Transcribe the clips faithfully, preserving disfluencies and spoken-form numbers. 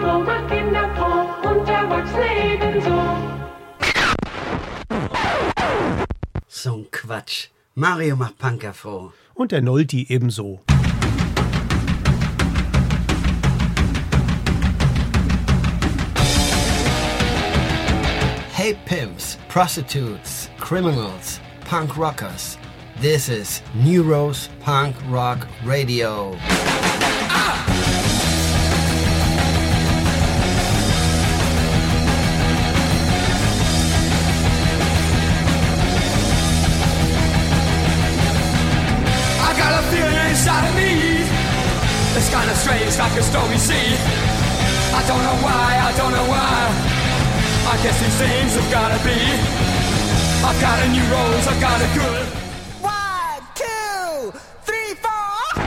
Niveau macht Kinder froh und Erwachsene ebenso. So ein Quatsch. Mario macht Punker froh. Und der Nolti ebenso. Hey pimps, prostitutes, criminals, punk rockers. This is New Rose Punk Rock Radio. Ah! I got a feeling inside of me. It's kind of strange, like a stormy sea. I don't know why, I don't know why. I guess these things have gotta be. I've got a new rose, I've got a good. One, two, three, four.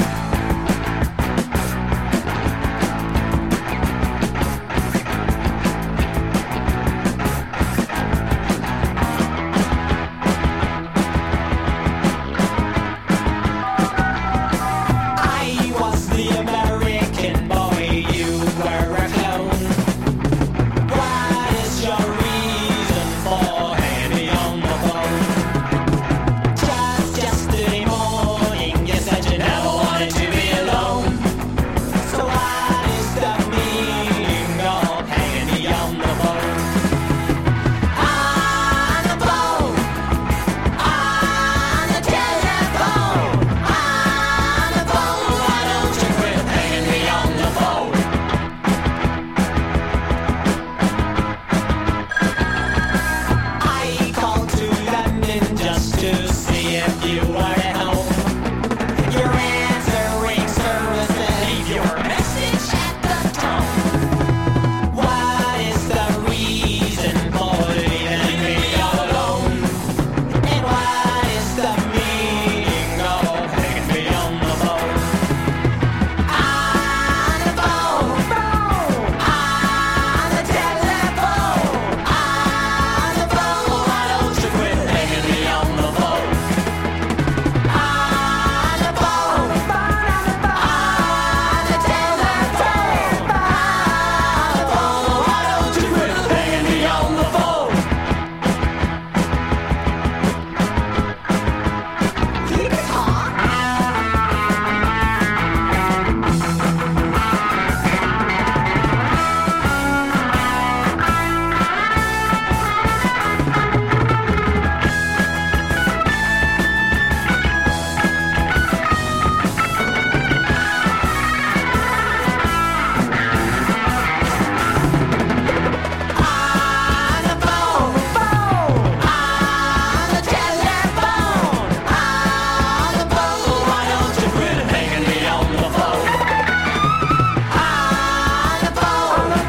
I was the American boy, you were a clown. What is your reason for hanging me on the phone? Just yesterday morning, you said you never wanted to be alone. So what is the meaning of hanging me on the phone? On the phone, on the telephone, on the phone. Why don't you quit hanging me on the phone? I called to London just to see if you were at home. Your answering service leave your message at the tone. What is the reason for leaving me all alone? And what is the meaning of hanging me on the phone? On the phone, phone, on the telephone, on the phone. Why don't you quit hanging me on the phone? On the phone, phone, on the telephone, on the phone. Why don't you quit hanging me on the phone? Keep it hot. On the phone, phone, on the telephone, on the phone. Why don't you quit hanging me on the phone? On the phone, on the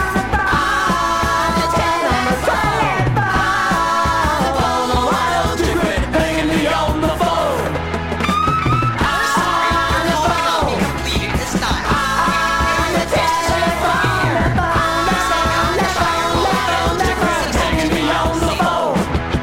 telephone, on the phone. Why don't you quit hanging me on the phone? On the phone, on the telephone, on the phone. Why don't you quit hanging me on the phone?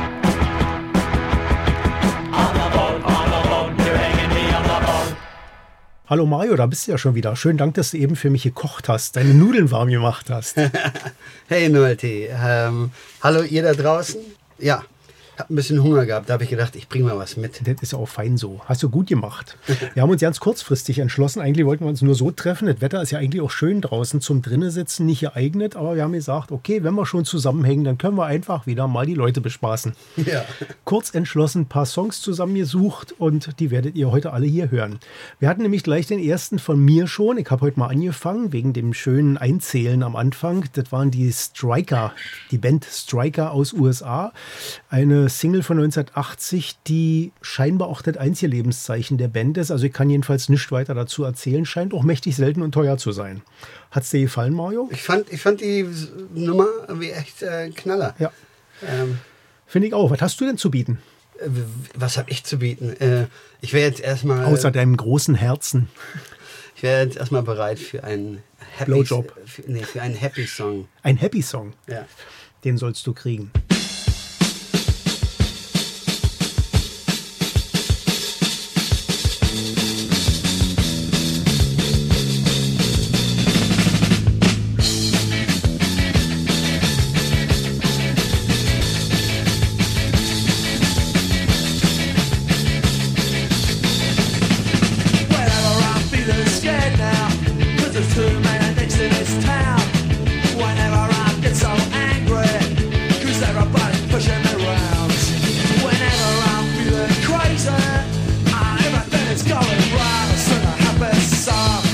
On the phone, on the phone, you're hanging me on the phone. Hallo Mario, da bist du ja schon wieder. Schönen Dank, dass du eben für mich gekocht hast, deine Nudeln warm gemacht hast. Hey Nolti, ähm, hallo ihr da draußen? Ja, hab ein bisschen Hunger gehabt, da habe ich gedacht, ich bringe mal was mit. Das ist ja auch fein so. Hast du gut gemacht. Wir haben uns ganz kurzfristig entschlossen. Eigentlich wollten wir uns nur so treffen. Das Wetter ist ja eigentlich auch schön draußen zum drinnen sitzen, nicht geeignet. Aber wir haben gesagt, okay, wenn wir schon zusammenhängen, dann können wir einfach wieder mal die Leute bespaßen. Ja. Kurz entschlossen ein paar Songs zusammengesucht und die werdet ihr heute alle hier hören. Wir hatten nämlich gleich den ersten von mir schon. Ich habe heute mal angefangen, wegen dem schönen Einzählen am Anfang. Das waren die Striker, die Band Striker aus U S A. Eine Single von neunzehnhundertachtzig, die scheinbar auch das einzige Lebenszeichen der Band ist. Also ich kann jedenfalls nichts weiter dazu erzählen. Scheint auch mächtig selten und teuer zu sein. Hat's dir gefallen, Mario? Ich fand, ich fand die Nummer irgendwie echt äh, Knaller. Ja. Ähm, Finde ich auch. Was hast du denn zu bieten? äh, was habe ich zu bieten? Äh, ich wäre jetzt erstmal... Außer deinem großen Herzen. Ich wäre jetzt erstmal bereit für einen Happy... Blowjob. Für, nee, für einen Happy Song. Ein Happy Song. Ja. Den sollst du kriegen. too many nicks in this town. Whenever I get so angry, 'cause everybody's pushing me around. Whenever I'm feeling crazy, ah, everything is going right. I sing a happy song.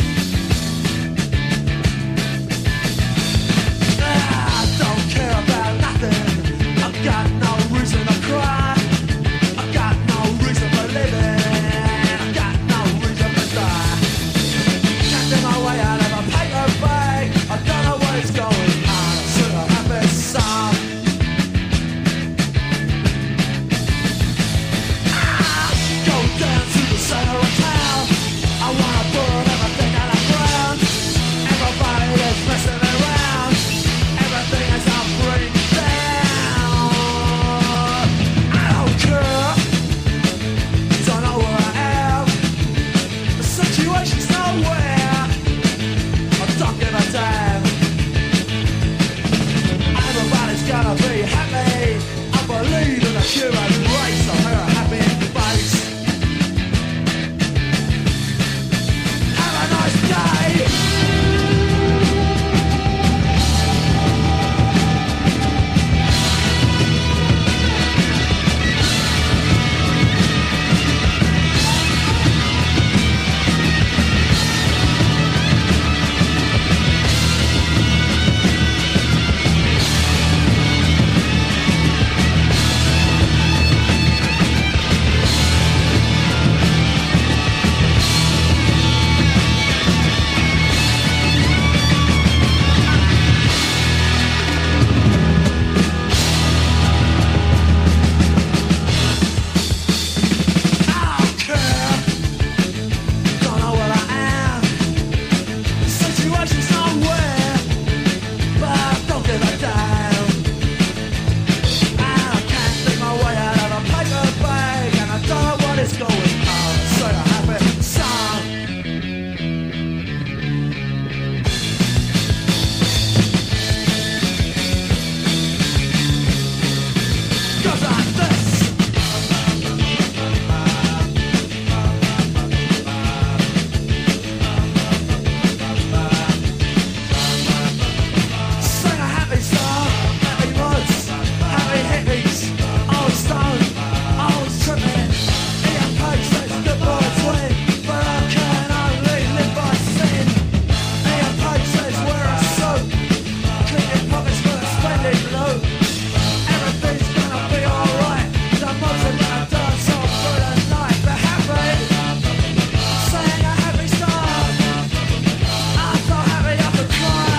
Ah, I don't care about nothing. I've got no reason to cry. I've got no reason for living. I've got no reason to die. Catching my way out of a paper bag. I don't know what is going on. I sing a happy song. Ah, go down to the center of town. I wanna burn everything out of ground. Everybody is messing around. Everything is all break down. I don't care. Don't know where I am. The situation's nowhere. I don't give a damn. Everybody's gotta be happy. I believe in the human race. I hear a happy face. Have a nice day. I don't care. Don't know what I am. The situation's nowhere, but I don't give a damn. I can't think my way out of a paper bag, and I don't know what is going on. So a happy song. Goes like this. Sing a happy song, happy woods, happy hippies, old stone, old tripping. Ian Page says good boys win, but I can only live by sin. Ian Page says wear a suit, clean your pockets for a splendid loot. Everything's gonna be alright, the most are gonna dance all through the night. Be happy, sing a happy song. I'm so happy I could cry.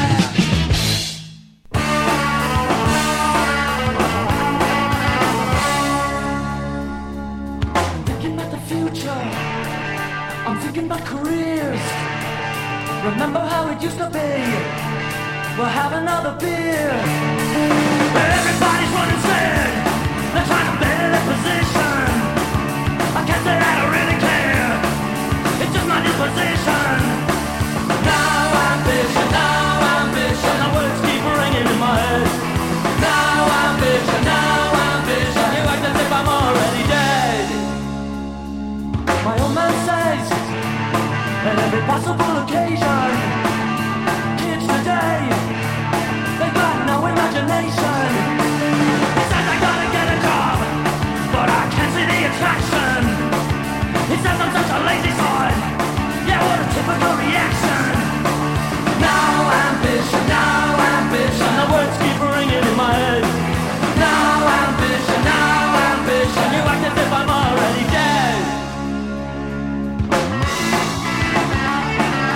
Thinking about the future, I'm thinking about careers. Remember how it used to be? We'll have another beer. Everybody's running scared. They're trying to better their position. I can't say I don't really care. It's just my disposition. Now ambition, now ambition. The words keep ringing in my head. Now ambition, now ambition. You act as if I'm already dead. My old man says, at every possible occasion, kids today, they got no imagination. He says I gotta get a job, but I can't see the attraction. He says I'm such a lazy son. Yeah, what a typical reaction. Now ambition, now ambition. The words keep ringing in my head. Now ambition, now ambition. You act as if I'm already dead.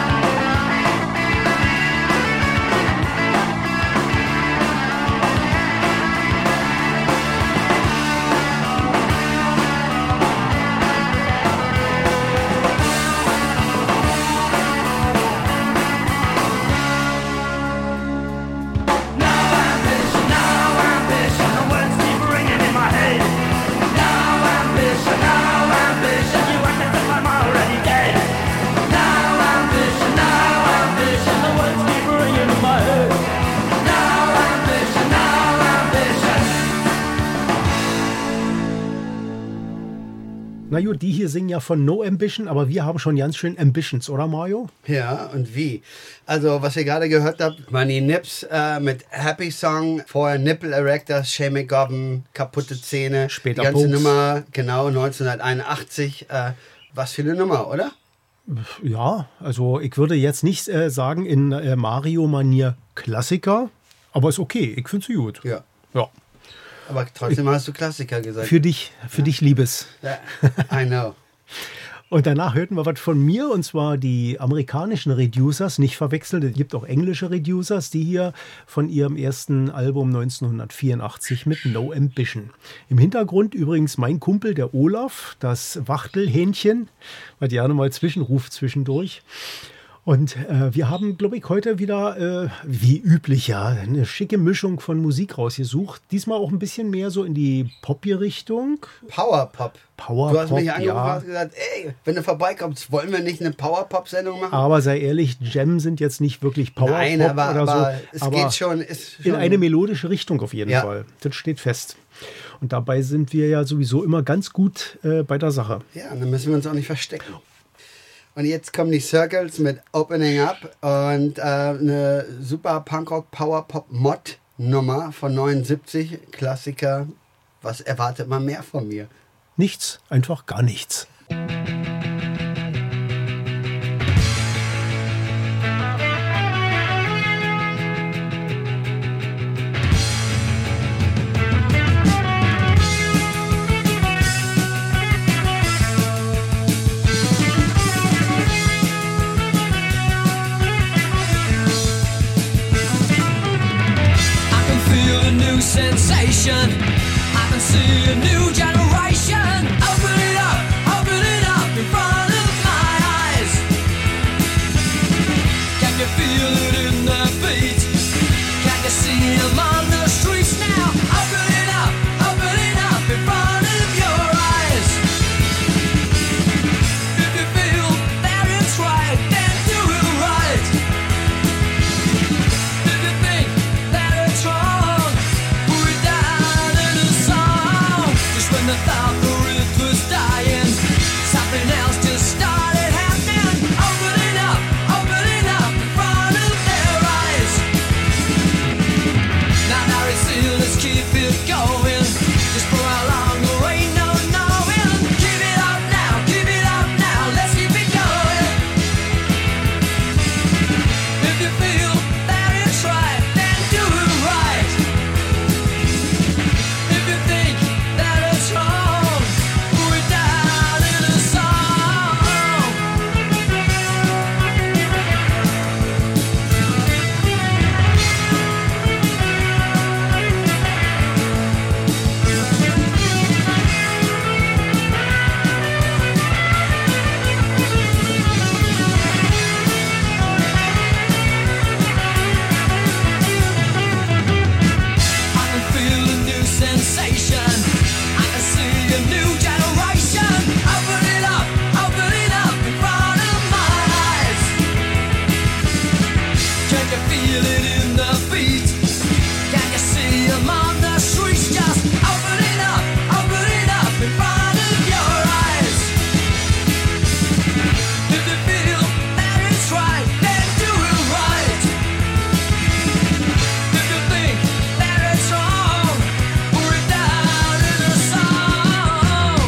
Na gut, die hier singen ja von No Ambition, aber wir haben schon ganz schön Ambitions, oder Mario? Ja, und wie? Also, was ihr gerade gehört habt, waren die Nips äh, mit Happy Song, vorher Nipple Erectors, Shea McGovern, kaputte Zähne. Später die ganze Pokes. Nummer, genau, neunzehnhunderteinundachtzig. Äh, was für eine Nummer, oder? Ja, also ich würde jetzt nicht äh, sagen in äh, Mario-Manier Klassiker, aber ist okay, ich finde sie gut. Ja. Ja. Aber trotzdem hast du Klassiker gesagt. Für dich, für dich Liebes. Ja, I know. Und danach hörten wir was von mir, und zwar die amerikanischen Reducers, nicht verwechseln. Es gibt auch englische Reducers, die hier von ihrem ersten Album neunzehnhundertvierundachtzig mit No Ambition. Im Hintergrund übrigens mein Kumpel, der Olaf, das Wachtelhähnchen, was gerne mal zwischenruft zwischendurch. Und äh, wir haben, glaube ich, heute wieder, äh, wie üblich, ja, eine schicke Mischung von Musik rausgesucht. Diesmal auch ein bisschen mehr so in die poppige Richtung. Powerpop. Powerpop, Du hast mich angerufen ja. und hast gesagt, ey, wenn du vorbeikommst, wollen wir nicht eine Powerpop-Sendung machen? Aber sei ehrlich, Jam sind jetzt nicht wirklich Powerpop Nein, aber, oder aber so. es aber geht schon. Ist schon in eine melodische Richtung auf jeden Ja. Fall. Das steht fest. Und dabei sind wir ja sowieso immer ganz gut äh, bei der Sache. Ja, dann müssen wir uns auch nicht verstecken. Und jetzt kommen die Circles mit Opening Up und äh, eine super Punkrock Powerpop Mod Nummer von neunundsiebzig, Klassiker. Was erwartet man mehr von mir? Nichts, einfach gar nichts. I can feel a new sensation. I can see a new generation. Open it up, open it up in front of my eyes. Can you feel it in their feet? Can you see them on the streets now? Open it up, open it up in front of your eyes. If you feel that it's right, then do it right. If you think that it's wrong, put it down in a song. Just when the thought the rhythm was dying, something else just started happening. Open it up, open it up in front of their eyes. Now, now it's still, let's keep it going. Just for how long there ain't no knowing. Keep it up now, keep it up now, let's keep it going. If you feel that it's right, then do it right. If you think that it's wrong, put it down in a song. I can feel a new sensation. I can see a new generation. Open it up, open it up in front of my eyes. Can you feel it in the beat? Can you see them on the streets? Just open it up, open it up in front of your eyes. If you feel that it's right, then do it right. If you think that it's wrong, put it down in a song.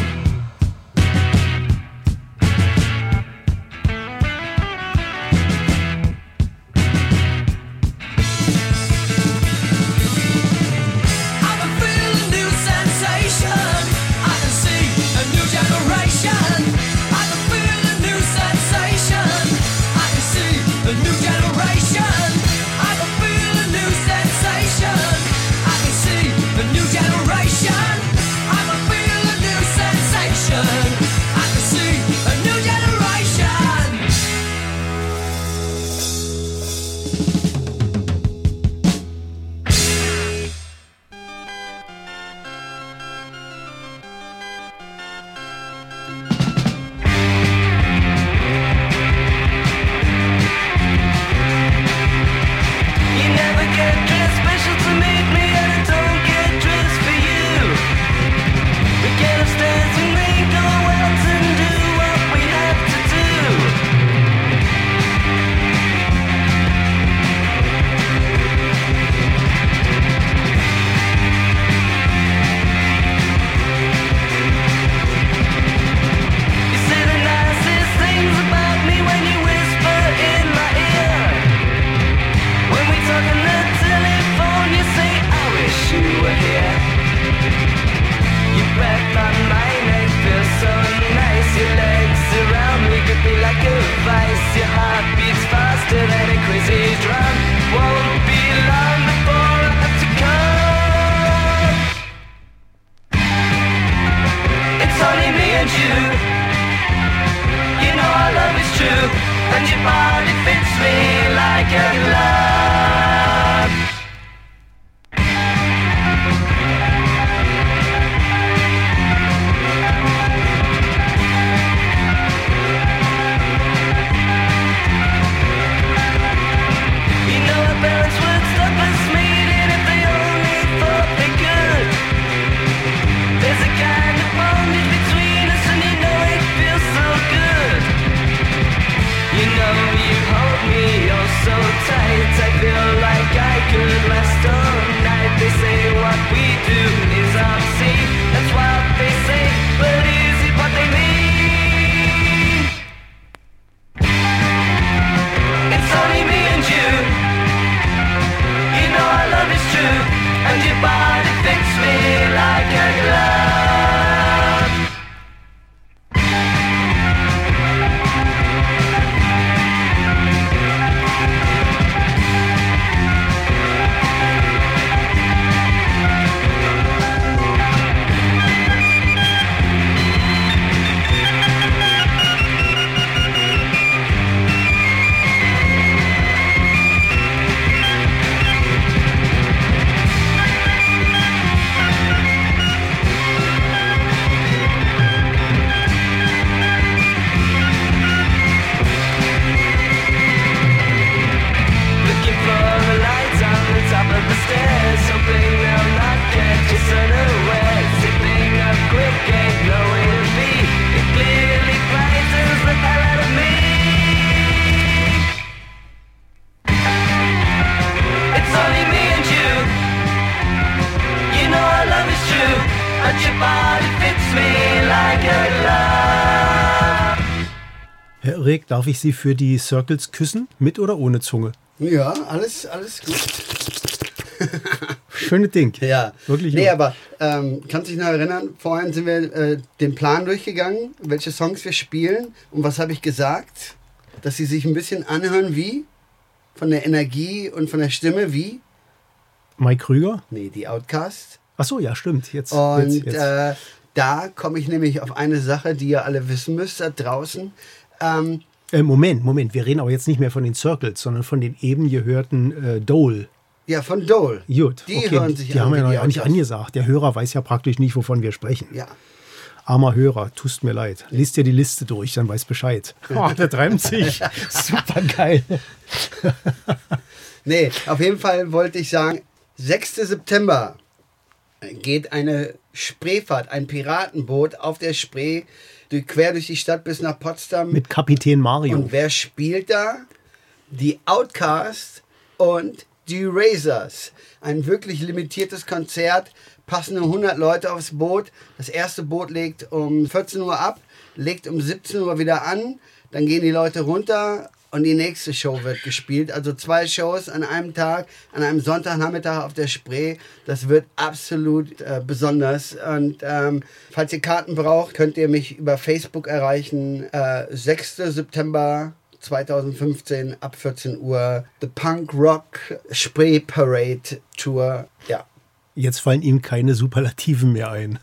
but your body fits me like a glove. Herr Reg, darf ich Sie für die Circles küssen? Mit oder ohne Zunge? Ja, alles, alles gut. Schöne Ding. Ja, Wirklich nee, gut. aber ähm, kannst du dich noch erinnern, vorhin sind wir äh, den Plan durchgegangen, welche Songs wir spielen und was habe ich gesagt? Dass sie sich ein bisschen anhören wie? Von der Energie und von der Stimme wie? Mike Krüger? Nee, die Outcast. Ach so, ja, stimmt. Jetzt, Und jetzt, jetzt. Äh, da komme ich nämlich auf eine Sache, die ihr alle wissen müsst da draußen. Ähm, Äh, Moment, Moment. Wir reden aber jetzt nicht mehr von den Circles, sondern von den eben gehörten äh, Dole. ja, von Dole. Gut, Die okay. hören sich Die an haben wie wir noch die gar nicht Outcasts. angesagt. Der Hörer weiß ja praktisch nicht, wovon wir sprechen. Ja. Armer Hörer, tust mir leid. Lies dir die Liste durch, dann weiß Bescheid. Oh, der reimt sich. Super geil. Nee, auf jeden Fall wollte ich sagen, sechster September geht eine Spreefahrt, ein Piratenboot auf der Spree durch, quer durch die Stadt bis nach Potsdam. Mit Kapitän Mario. Und wer spielt da? Die Outcast und die Razors. Ein wirklich limitiertes Konzert, passen nur hundert Leute aufs Boot. Das erste Boot legt um vierzehn Uhr ab, legt um siebzehn Uhr wieder an, dann gehen die Leute runter und die nächste Show wird gespielt. Also zwei Shows an einem Tag, an einem Sonntagnachmittag auf der Spree. Das wird absolut äh, besonders. Und ähm, falls ihr Karten braucht, könnt ihr mich über Facebook erreichen. Äh, sechster September zweitausendfünfzehn ab vierzehn Uhr. The Punk Rock Spree Parade Tour. Ja. Jetzt fallen ihm keine Superlativen mehr ein.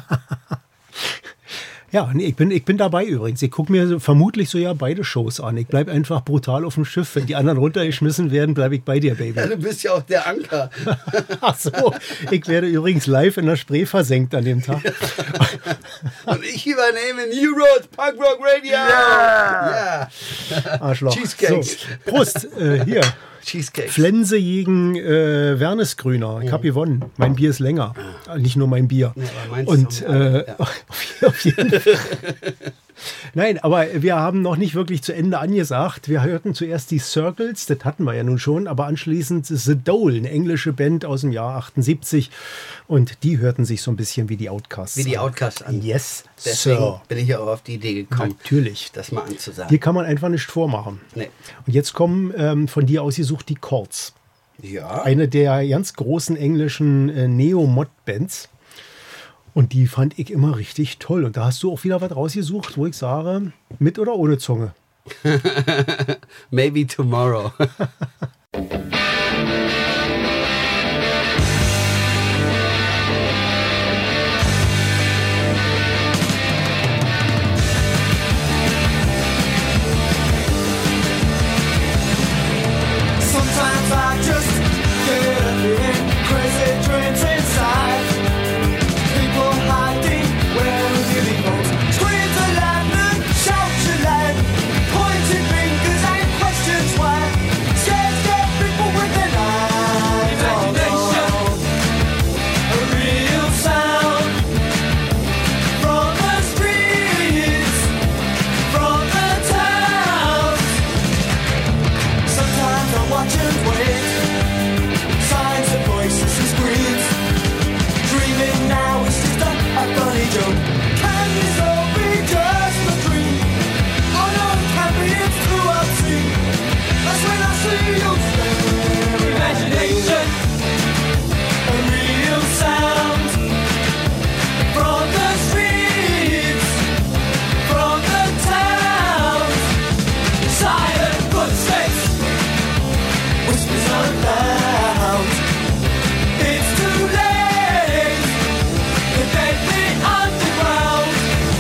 Ja, nee, ich bin, ich bin dabei übrigens. Ich gucke mir so, vermutlich so ja beide Shows an. Ich bleibe einfach brutal auf dem Schiff. Wenn die anderen runtergeschmissen werden, bleibe ich bei dir, Baby. Ja, du bist ja auch der Anker. Ach so, ich werde übrigens live in der Spree versenkt an dem Tag. Und ich übernehme New Road Punk Rock Radio. Ja. Arschloch. Cheesecakes. So, Prost, äh, hier. Cheesecakes. Flense gegen äh, Wernesgrüner. Ich habe gewonnen. Mein Bier ist länger. Nicht nur mein Bier. Ja, aber meins Und ist auch länger, äh, ja. auf jeden Fall. Nein, aber wir haben noch nicht wirklich zu Ende angesagt. Wir hörten zuerst die Circles, das hatten wir ja nun schon, aber anschließend The Dole, eine englische Band aus dem Jahr achtundsiebzig. Und die hörten sich so ein bisschen wie die Outcasts Wie die an. Outcasts an. Yes, Deswegen Sir. bin ich ja auch auf die Idee gekommen, Natürlich. das mal anzusagen. Hier kann man einfach nicht vormachen. Nee. Und jetzt kommen ähm, von dir ausgesucht die Chords. Ja. Eine der ganz großen englischen äh, Neo-Mod-Bands. Und die fand ich immer richtig toll. Und da hast du auch wieder was rausgesucht, wo ich sage, mit oder ohne Zunge? Maybe tomorrow. Sometimes I just get a feeling, crazy dreams inside. People hiding where really goes. Screams of lightning, shouts of light, pointing fingers and questions why. Scared, scared people with their eyes. Imagination, a real sound from the streets, from the towns. Sometimes I watch and wait, signs and voices and screams. Dreaming now is just a, a funny joke. Can this all be just a dream? Oh no, it can't be, it's true, I've seen. That's when I see you stare. Imagination, a real sound from the streets, from the towns. Silent footsteps, whispers unloud. It's too late, they beg me underground.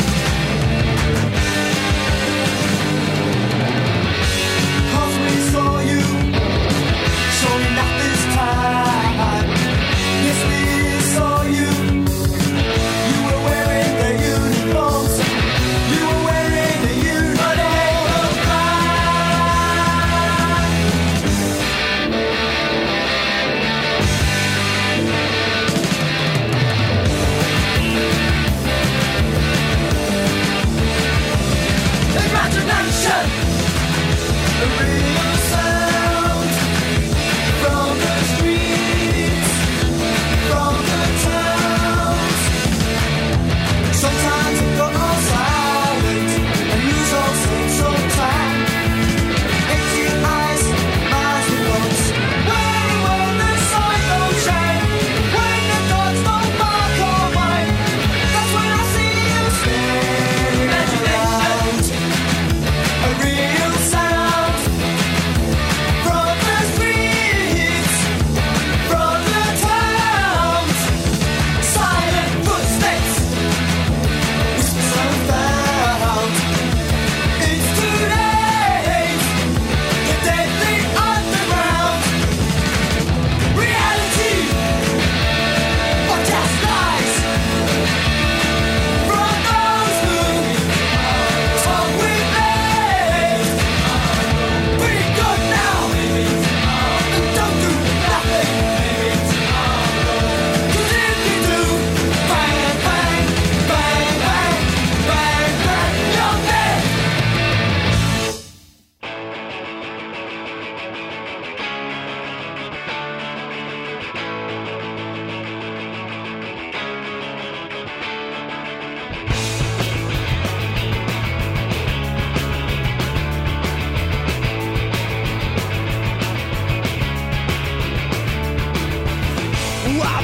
Cause we saw you, showing up this time. Yes, we saw you. You were wearing the uniforms. You were wearing the uniform.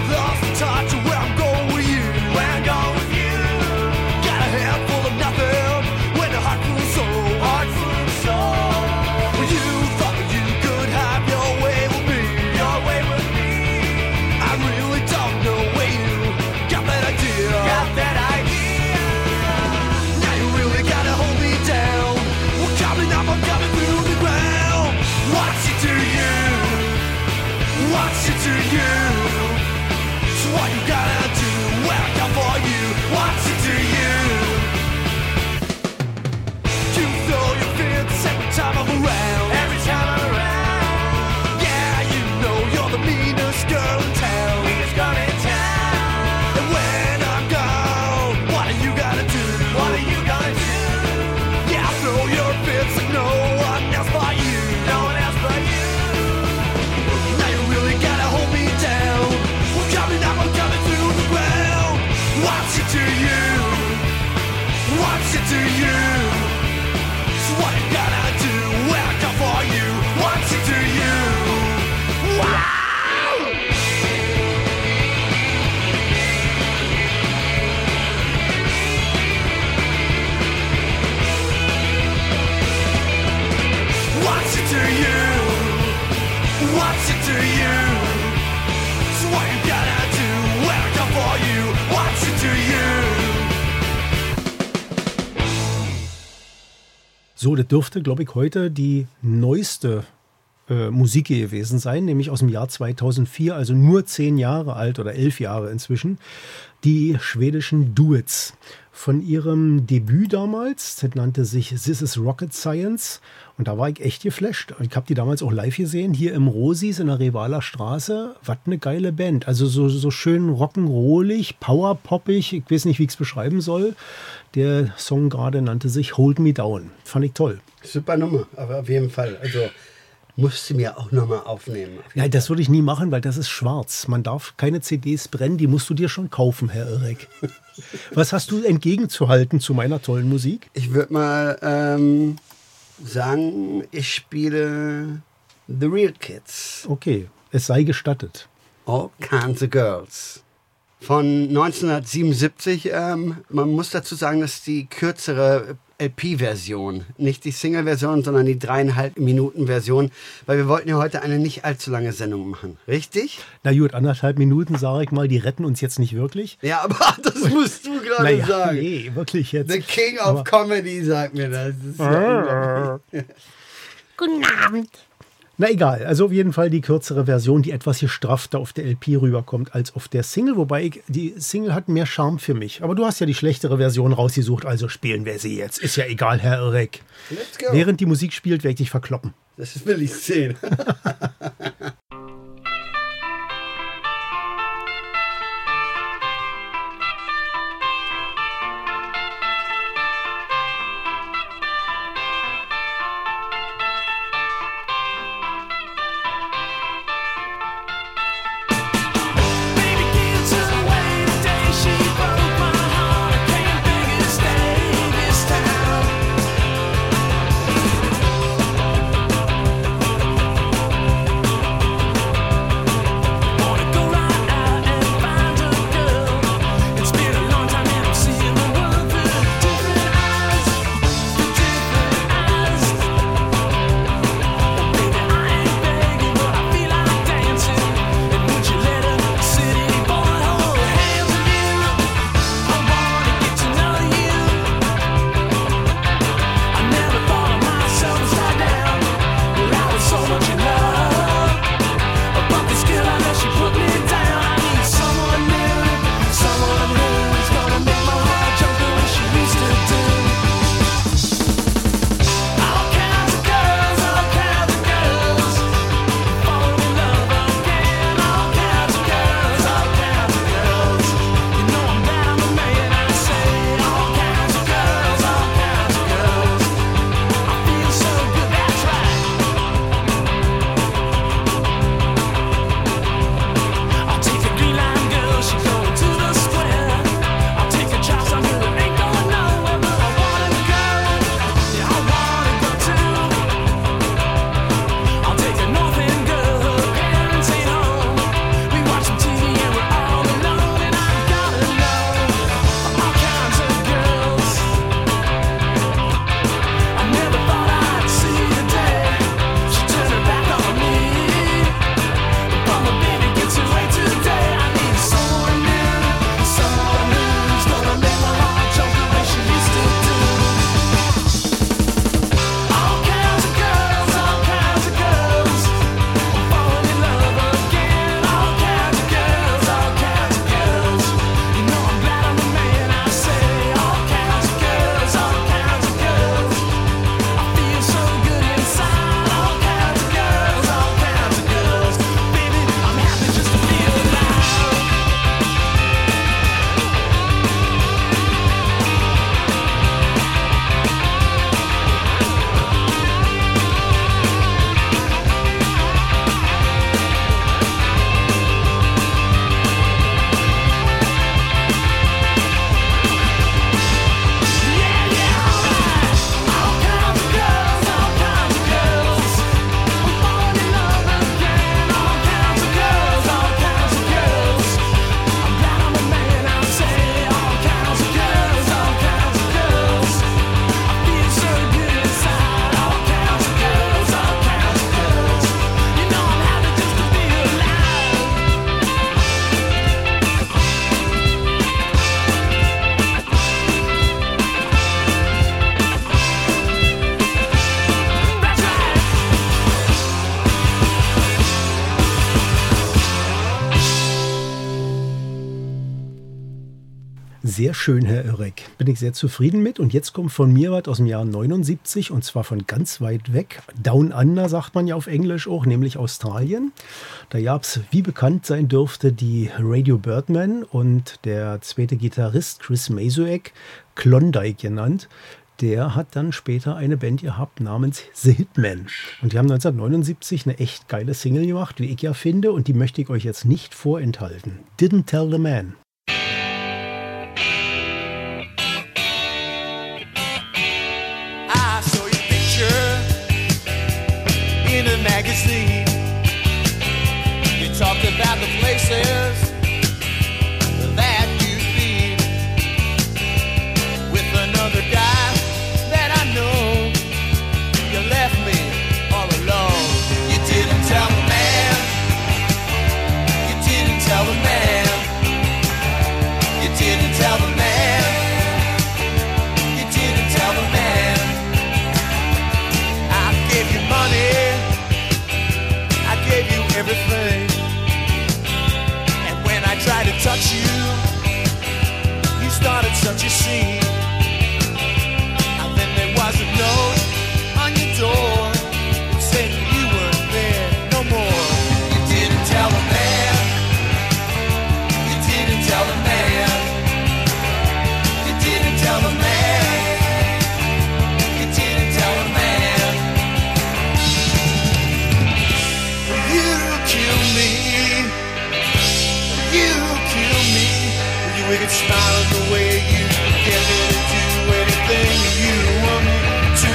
lost the touch of where I'm going with you. Where I'm going with you. Got a head full of nothing when a heart full of soul. Heart full of soul. Well, you thought that you could have your way with me. Your way with me. I really don't know where you got that idea. Got that idea. Now you really gotta hold me down. We're coming up, I'm coming through the ground. What's it to you? What's it to you? So what you gotta do when I come for you? What's it to you? You throw your fits every time I'm around. Every time I'm around. Yeah, you know you're the meanest girl in town. Meanest girl in town. And when I'm gone, what are you gonna do? What are you gonna do? Yeah, throw your fits like no one else but you. No one else but you. Now you really gotta hold me down. We're coming up, I'm coming through the ground. What's it to you? What's it to you? So what you gotta do when I come for you? What's it to you? Wow! What's it to you? What's it to you? So what you gotta do when I come for you? What's it to you? So, das dürfte, glaube ich, heute die neueste äh, Musik gewesen sein, nämlich aus dem Jahr zweitausendvier, also nur zehn Jahre alt oder elf Jahre inzwischen. Die schwedischen Duets. Von ihrem Debüt damals, das nannte sich This is Rocket Science. Und da war ich echt geflasht. Ich habe die damals auch live gesehen, hier im Rosis in der Revaler Straße. Was eine geile Band. Also so, so schön rock'n'rollig, powerpoppig. Ich weiß nicht, wie ich es beschreiben soll. Der Song gerade nannte sich Hold Me Down. Fand ich toll. Super Nummer, aber auf jeden Fall. Also musst du mir auch nochmal aufnehmen. Auf jeden Ja, das würde ich nie machen, weil das ist schwarz. Man darf keine C Ds brennen, die musst du dir schon kaufen, Herr Irek. Was hast du entgegenzuhalten zu meiner tollen Musik? Ich würde mal ähm, sagen, ich spiele The Real Kids. Okay, es sei gestattet. All Kinds of Girls. Von neunzehnhundertsiebenundsiebzig. Ähm, man muss dazu sagen, dass die kürzere L P-Version, nicht die Single-Version, sondern die dreieinhalb Minuten-Version, weil wir wollten ja heute eine nicht allzu lange Sendung machen. Richtig? Na gut, anderthalb Minuten, sage ich mal, die retten uns jetzt nicht wirklich. Ja, aber das musst du gerade Naja, sagen. nee, wirklich jetzt. The King of Aber- Comedy sagt mir das. Das ist ja unglaublich. Guten Abend. Na egal, also auf jeden Fall die kürzere Version, die etwas gestraffter auf der L P rüberkommt als auf der Single, wobei ich, die Single hat mehr Charme für mich. Aber du hast ja die schlechtere Version rausgesucht, also spielen wir sie jetzt. Ist ja egal, Herr Irek. Let's go. Während die Musik spielt, werde ich dich verkloppen. Das will ich sehen. Baby, give to the way today she broke my heart. I can't beg her to stay this time. Sehr schön, Herr Oerrek. Bin ich sehr zufrieden mit. Und jetzt kommt von mir was aus dem Jahr neunundsiebzig und zwar von ganz weit weg. Down Under sagt man ja auf Englisch auch, nämlich Australien. Da gab es, wie bekannt sein dürfte, die Radio Birdmen und der zweite Gitarrist Chris Mazuek, Klondike genannt. Der hat dann später eine Band gehabt namens The Hitmen. Und die haben neunzehnhundertneunundsiebzig eine echt geile Single gemacht, wie ich ja finde. Und die möchte ich euch jetzt nicht vorenthalten. Didn't Tell the Man. I saw your picture in a magazine. You talked about the places that you've been with another guy that I know. You left me all alone. You didn't tell the man. You didn't tell the man. You didn't tell the man. You didn't tell the man. I gave you money. I gave you everything. And when I tried to touch you, you started such a scene. And then there was a note on your door saying you weren't there no more. You didn't tell the man. You didn't tell the man. You didn't tell the man. You didn't tell the man. You kill me. You kill me. With your wicked smile and the way you get me to do anything you want me to.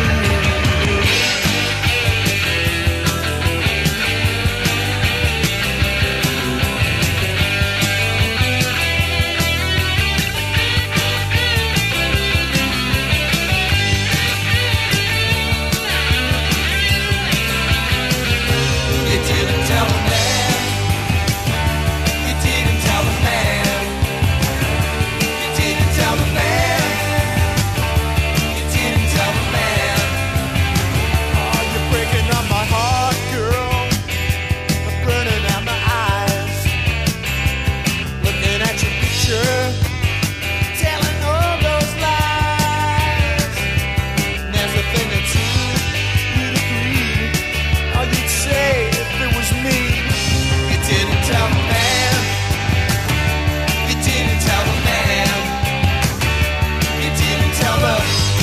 You didn't tell the man. You didn't tell the man. You didn't tell the man. You didn't tell the man. Oh, you're breaking up my heart, girl. I'm burning out my eyes. Looking at your picture, telling all those lies. And there's a thing or two you'd agree. Or you'd say if it was me. You didn't tell the man. You didn't tell the man. You didn't tell the.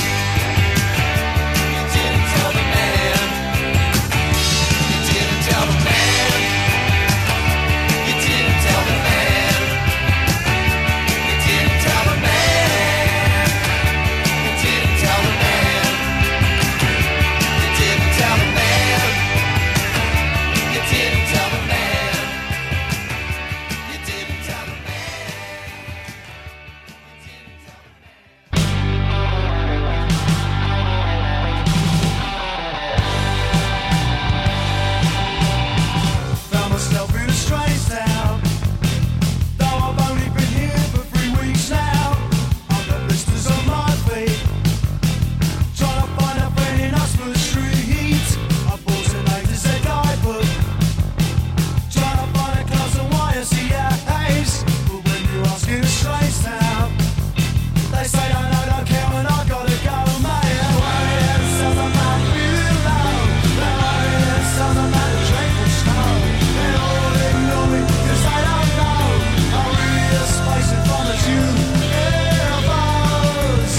You didn't tell the man. You didn't tell the man. You didn't tell the man. You didn't tell the man. You didn't tell the man. You didn't tell the man. You didn't tell the man. You didn't tell the man. Found myself in a strange town. Though I've only been here for three weeks now. I've got blisters on my feet. Trying to find a friend in Oxford Street. I bought an A to Z guidebook. Trying to find a class of Y S C As. But when you ask in a strange town, they say I know, don't care when I gotta go, mate. They worry themselves, I'm not feeling low. They worry themselves, I'm not drinking snow. They all ignore me 'cause they don't know. I really a space in front of you. Elbows.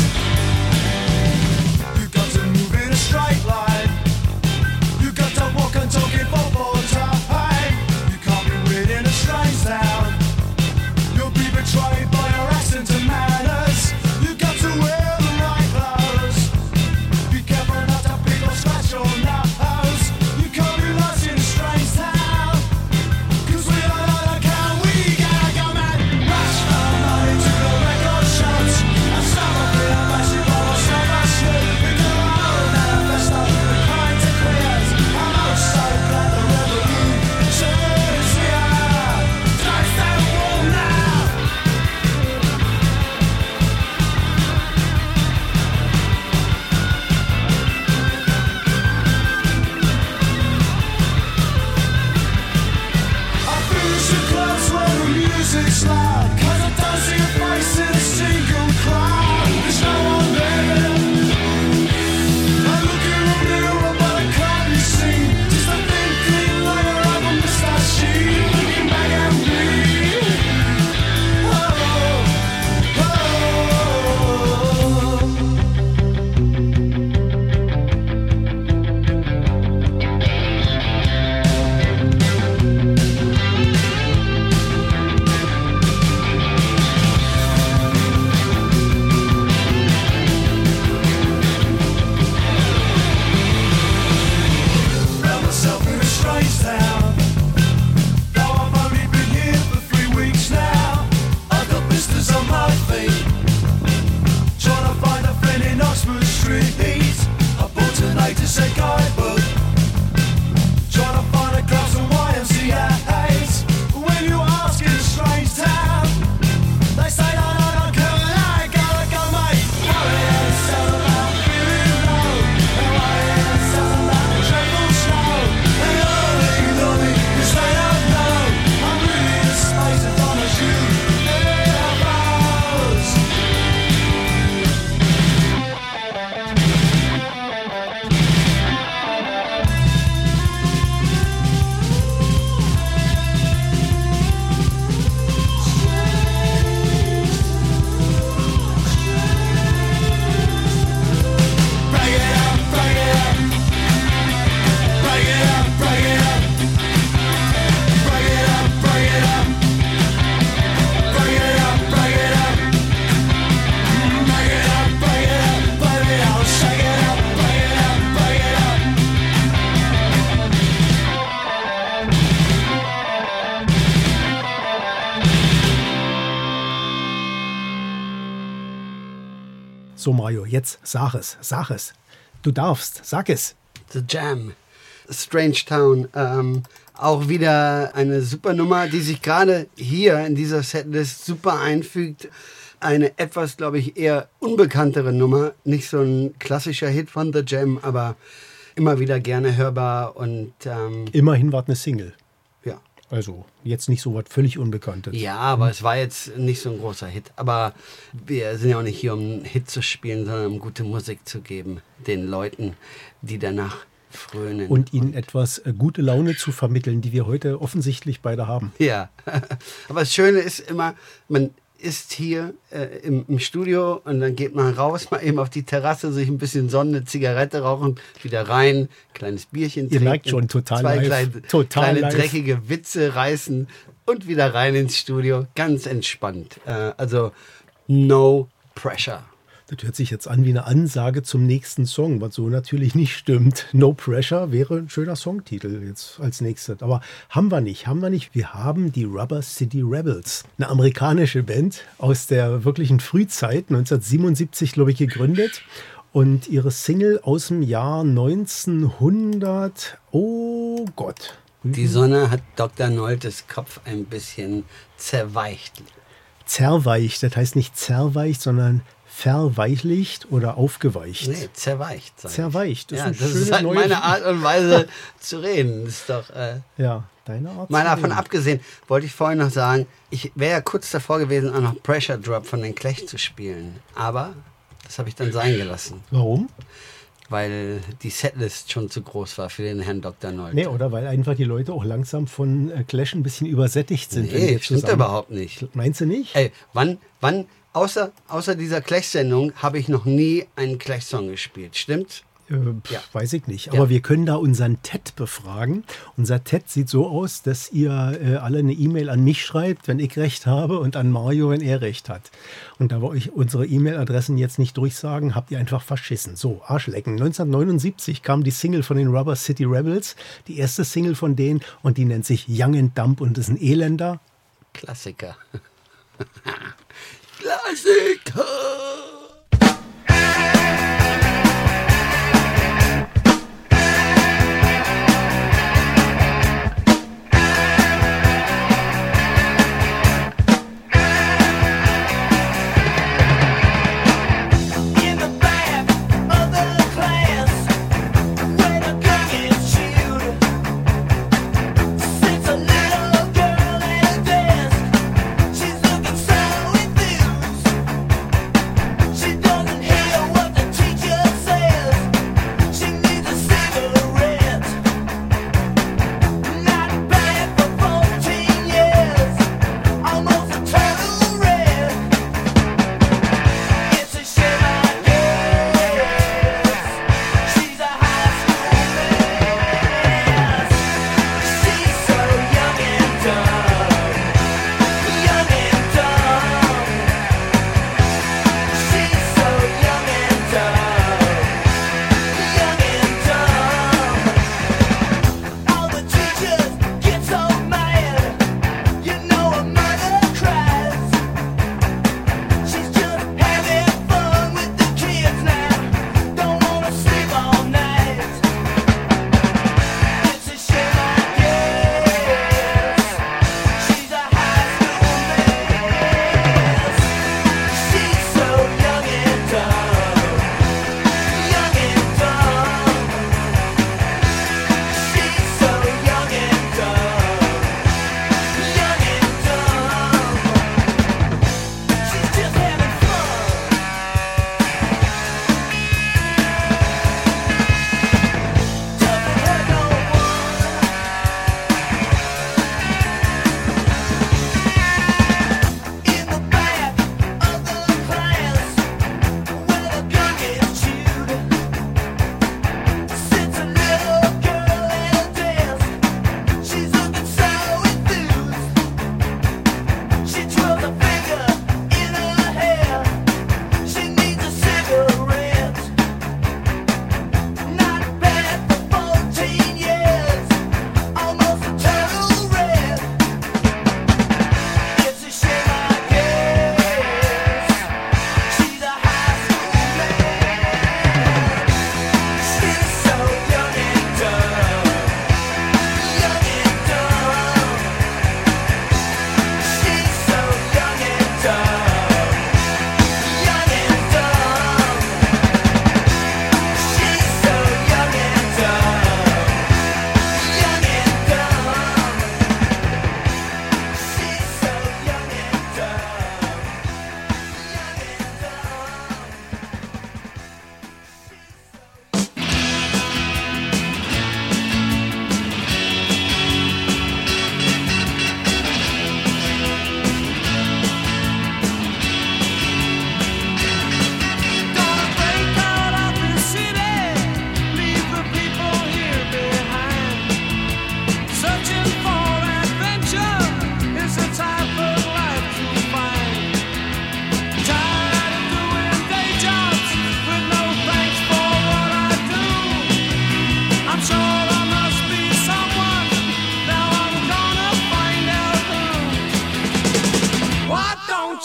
You got to move in a straight line. You got to walk and talk in football time. You can't be weird in a strange town. You'll be betrayed by your accent and manners. You got to wear the right clothes. Be careful not to pick or scratch your nose. You can't be lost in a strange town. 'Cause we don't know the count. We gotta go mad. Rush for money to the record shops. And some of it are basketball or so much shit. We do our own manifesto. We're kind to queers. I'm oh so glad the revolution's here. Don't stand warm now. I feel so close when the music's loud. 'Cause I don't see your face in the So, Mario, jetzt sag es, sag es. Du darfst, sag es. The Jam. Strange Town. Ähm, auch wieder eine super Nummer, die sich gerade hier in dieser Setlist super einfügt. Eine etwas, glaube ich, eher unbekanntere Nummer. Nicht so ein klassischer Hit von The Jam, aber immer wieder gerne hörbar. Und ähm, Immerhin war es eine Single. ja. Also jetzt nicht so was völlig Unbekanntes. Ja, aber es war jetzt nicht so ein großer Hit. Aber wir sind ja auch nicht hier, um einen Hit zu spielen, sondern um gute Musik zu geben. Den Leuten, die danach frönen. Und ihnen etwas äh, gute Laune zu vermitteln, die wir heute offensichtlich beide haben. Ja, aber das Schöne ist immer, man ist hier äh, im, im Studio und dann geht man raus, mal eben auf die Terrasse, sich ein bisschen Sonne, eine Zigarette rauchen, wieder rein, kleines Bierchen Ihr trinken. merkt schon, total zwei live. kleine, Total kleine live. dreckige Witze reißen und wieder rein ins Studio. Ganz entspannt. Äh, also no pressure. Das hört sich jetzt an wie eine Ansage zum nächsten Song, was so natürlich nicht stimmt. No Pressure wäre ein schöner Songtitel jetzt als nächstes. Aber haben wir nicht, haben wir nicht. Wir haben die Rubber City Rebels, eine amerikanische Band aus der wirklichen Frühzeit, neunzehnhundertsiebenundsiebzig, glaube ich, gegründet. Und ihre Single aus dem Jahr neunzehnhundert, oh Gott. Die Sonne hat Doktor Noltes Kopf ein bisschen zerweicht. Zerweicht, das heißt nicht zerweicht, sondern verweichlicht oder aufgeweicht. Nee, zerweicht. sag ich. Zerweicht, das ist Ja, eine das schöne ist halt neue- meine Art und Weise zu reden. Das ist doch... Äh, Ja, deine Art. Mal zu davon reden. abgesehen, wollte ich vorhin noch sagen, ich wäre ja kurz davor gewesen, auch noch Pressure Drop von den Klech zu spielen. Aber das habe ich dann sein gelassen, Warum? weil die Setlist schon zu groß war für den Herrn Doktor Nolte. Nee, oder weil einfach die Leute auch langsam von äh, Clash ein bisschen übersättigt sind. wenn Nee, wir stimmt zusammen- überhaupt nicht. Meinst du nicht? Ey, wann, wann, außer, außer dieser Klech-Sendung habe ich noch nie einen Klech-Song gespielt, stimmt's? Äh, pf, Ja. Weiß ich nicht. Ja. Aber wir können da unseren Ted befragen. Unser Ted sieht so aus, dass ihr äh, alle eine E-Mail an mich schreibt, wenn ich recht habe, und an Mario, wenn er recht hat. Und da wir euch unsere E-Mail-Adressen jetzt nicht durchsagen, habt ihr einfach verschissen. So, Arschlecken. neunzehnhundertneunundsiebzig kam die Single von den Rubber City Rebels, die erste Single von denen, und die nennt sich Young and Dumb und ist ein Elender. Klassiker. Klassiker! In the back of the class, where the gun gets chewed, sits a little girl at a desk. She's looking so enthused.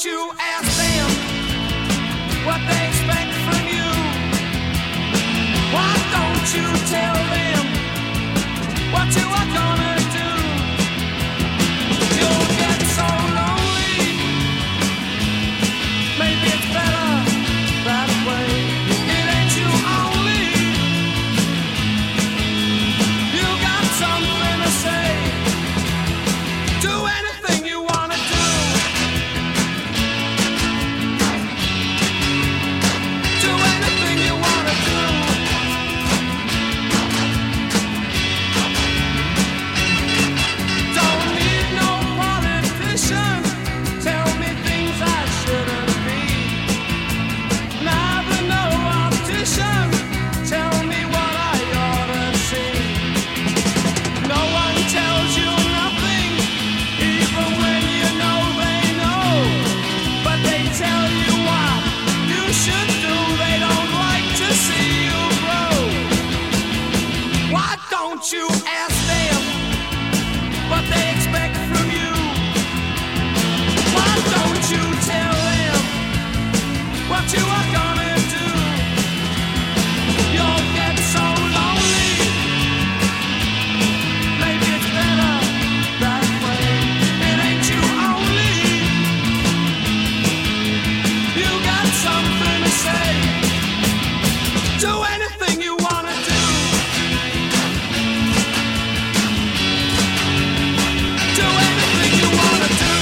don't you ask them what they expect from you? Why don't you tell them what you are gonna do? You'll get so lonely. Maybe it's better that way. It ain't you only. You got something to say. Do anything you wanna do. Do anything you wanna do. Don't need no politician. Tell me things I shouldn't be. Neither no optician. Tell me what I ought to see. No one tells you nothing, even when you know they know. But they tell you what you should do. They don't like to see you grow. Why don't you ask them what they expect from you? Why don't you tell them what you are gonna do? You'll get so lonely. Maybe it's better that way. It ain't you only. You got something to say. Do anything you wanna do. Do anything you wanna do.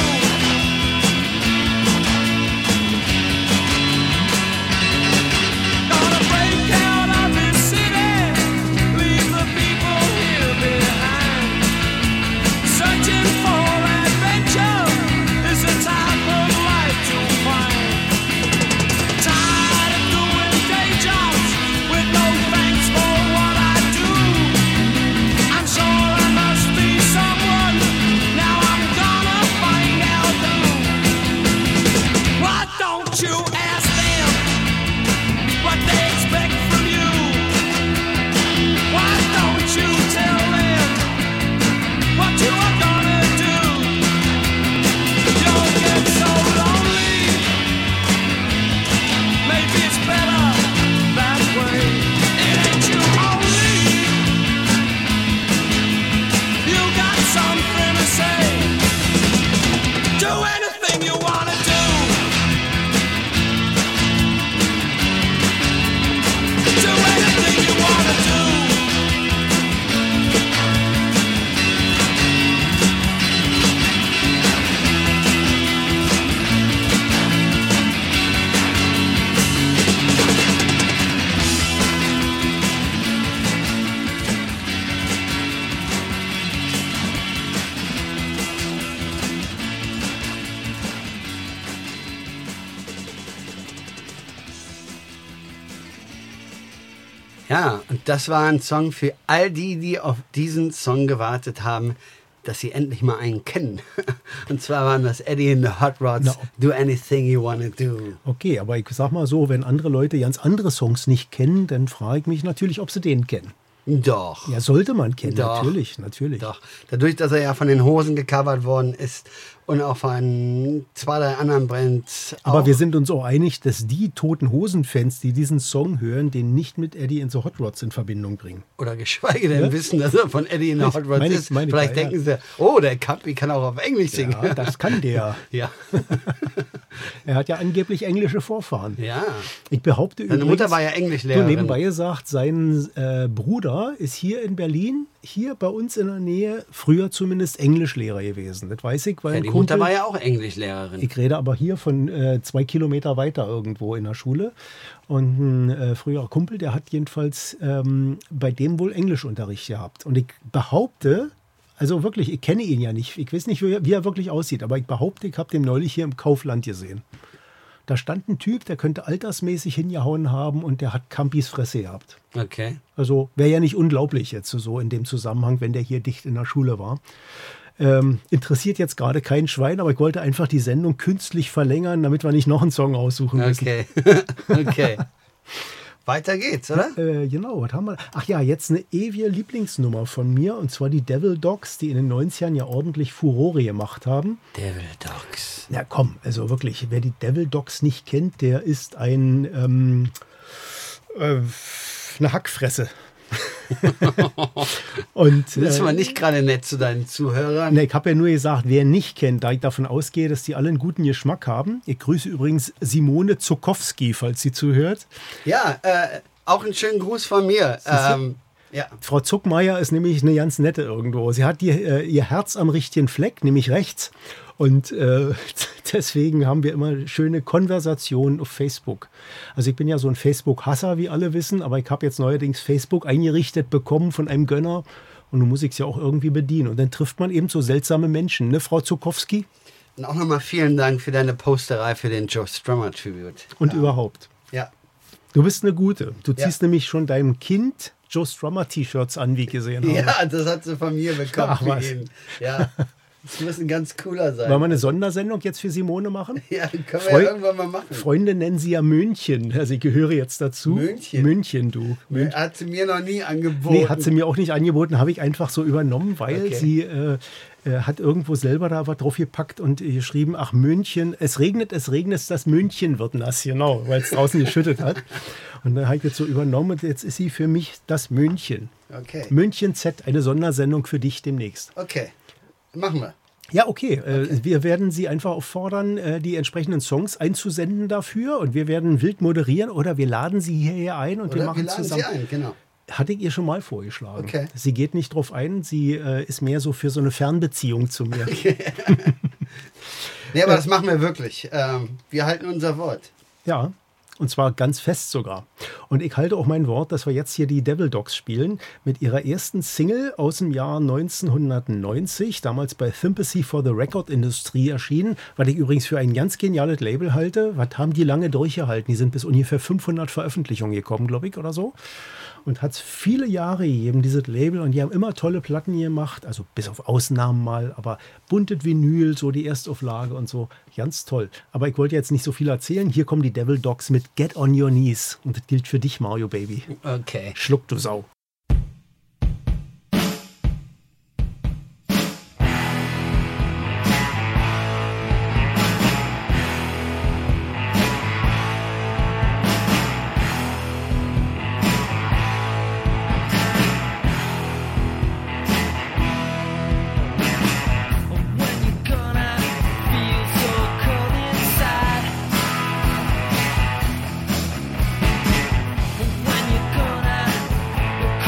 Gonna break out of this city, leave the people here behind. Searching for adventure is the type of life to find. Tired of doing day jobs with no thanks for what I do. I'm sure I must be someone. Now I'm gonna find out who. Why don't you ask them what they expect from you? Why don't you tell them what you are gonna do? You'll get so lonely. Maybe it's better that way. It ain't you only. You got something to say. Do anything you wanna do. Do anything you wanna do. Ja, und das war ein Song für all die, die auf diesen Song gewartet haben, dass sie endlich mal einen kennen. Und zwar waren das Eddie and the Hot Rods, No. Do Anything You Wanna Do. Okay, aber ich sag mal so, wenn andere Leute ganz andere Songs nicht kennen, dann frage ich mich natürlich, ob sie den kennen. Doch. Ja, sollte man kennen, Doch. natürlich, natürlich. Doch. Dadurch, dass er ja von den Hosen gecovert worden ist und auch von zwei, drei anderen Bands. Aber auch. wir sind uns auch einig, dass die Toten Hosen-Fans, die diesen Song hören, den nicht mit Eddie and the Hot Rods in Verbindung bringen. Oder geschweige denn Ja? wissen, dass er von Eddie and the Hot Rods Meine ich- ist. meine ich Vielleicht ja, denken sie, oh, der Kapi kann auch auf Englisch singen. Ja, das kann der. Ja. Er hat ja angeblich englische Vorfahren. Ja. Ich behaupte Seine übrigens, Mutter war ja so Englischlehrerin. nebenbei gesagt, sein äh, Bruder ist hier in Berlin, hier bei uns in der Nähe, früher zumindest Englischlehrer gewesen. Das weiß ich, weil Ja, ein die Kumpel, Mutter war ja auch Englischlehrerin. ich rede aber hier von äh, zwei Kilometer weiter irgendwo in der Schule. Und ein äh, früherer Kumpel, der hat jedenfalls ähm, bei dem wohl Englischunterricht gehabt. Und ich behaupte, also wirklich, ich kenne ihn ja nicht. Ich weiß nicht, wie er, wie er wirklich aussieht, aber ich behaupte, ich habe den neulich hier im Kaufland gesehen. Da stand ein Typ, der könnte altersmäßig hingehauen haben und der hat Campis Fresse gehabt. Okay. Also wäre ja nicht unglaublich jetzt so in dem Zusammenhang, wenn der hier dicht in der Schule war. Ähm, interessiert jetzt gerade kein Schwein, aber ich wollte einfach die Sendung künstlich verlängern, damit wir nicht noch einen Song aussuchen müssen. Okay. Okay. Weiter geht's, oder? Äh, genau, was haben wir? Ach ja, jetzt eine ewige Lieblingsnummer von mir, und zwar die Devil Dogs, die in den neunzigern ja ordentlich Furore gemacht haben. Devil Dogs. Ja, komm, also wirklich, wer die Devil Dogs nicht kennt, der ist ein ähm, äh, eine Hackfresse. Und, Das ist äh, mal nicht gerade nett zu deinen Zuhörern. Ne, ich habe ja nur gesagt, wer nicht kennt, da ich davon ausgehe, dass die alle einen guten Geschmack haben. Ich grüße übrigens Simone Zukowski, falls sie zuhört. Ja, äh, auch einen schönen Gruß von mir. Ähm, ja. Frau Zuckmeier ist nämlich eine ganz nette irgendwo. Sie hat die, äh, ihr Herz am richtigen Fleck, nämlich rechts. Und äh, deswegen haben wir immer schöne Konversationen auf Facebook. Also ich bin ja so ein Facebook-Hasser, wie alle wissen, aber ich habe jetzt neuerdings Facebook eingerichtet bekommen von einem Gönner. Und nun muss ich es ja auch irgendwie bedienen. Und dann trifft man eben so seltsame Menschen, ne, Frau Zukowski? Und auch nochmal vielen Dank für deine Posterei für den Joe Strummer Tribute. Und ja. überhaupt. Ja. Du bist eine Gute. Du Ja. ziehst nämlich schon deinem Kind Joe Strummer T-Shirts an, wie ich gesehen habe. Ja, das hat sie von mir bekommen. Ach, für was. ihn. Ja. Das muss ein ganz cooler sein. Wollen wir eine Sondersendung jetzt für Simone machen? Ja, können wir Freu- ja irgendwann mal machen. Freunde nennen sie ja München. Also ich gehöre jetzt dazu. München? München, du. München. Hat sie mir noch nie angeboten. Nee, hat sie mir auch nicht angeboten, habe ich einfach so übernommen, weil Okay. sie äh, äh, hat irgendwo selber da was drauf gepackt und geschrieben, ach München, es regnet, es regnet, das München wird nass, genau, weil es draußen geschüttet hat. Und dann habe ich jetzt so übernommen und jetzt ist sie für mich das München. Okay. München Z, eine Sondersendung für dich demnächst. Okay. Machen wir. Ja, okay. Äh, wir werden Sie einfach auffordern, äh, die entsprechenden Songs einzusenden dafür, und wir werden wild moderieren, oder wir laden Sie hierher ein und wir Oder machen wir laden zusammen. sie ein, genau. Hatte ich ihr schon mal vorgeschlagen. Okay. Sie geht nicht drauf ein, sie äh, ist mehr so für so eine Fernbeziehung zu mir. Nee, aber das machen wir wirklich. Ähm, wir halten unser Wort. Ja, und zwar ganz fest sogar. Und ich halte auch mein Wort, dass wir jetzt hier die Devil Dogs spielen mit ihrer ersten Single aus dem Jahr neunzehnhundertneunzig, damals bei Sympathy for the Record Industry erschienen, was ich übrigens für ein ganz geniales Label halte. Was haben die lange durchgehalten? Die sind bis ungefähr fünfhundert Veröffentlichungen gekommen, glaube ich, oder so. Und hat es viele Jahre gegeben, dieses Label. Und die haben immer tolle Platten gemacht, also bis auf Ausnahmen mal, aber buntes Vinyl, so die Erstauflage und so. Ganz toll. Aber ich wollte jetzt nicht so viel erzählen. Hier kommen die Devil Dogs mit Get on Your Knees. Und das gilt für dich, Mario Baby. Okay. Schluck, du Sau. When you're gonna feel so cold inside. When you're gonna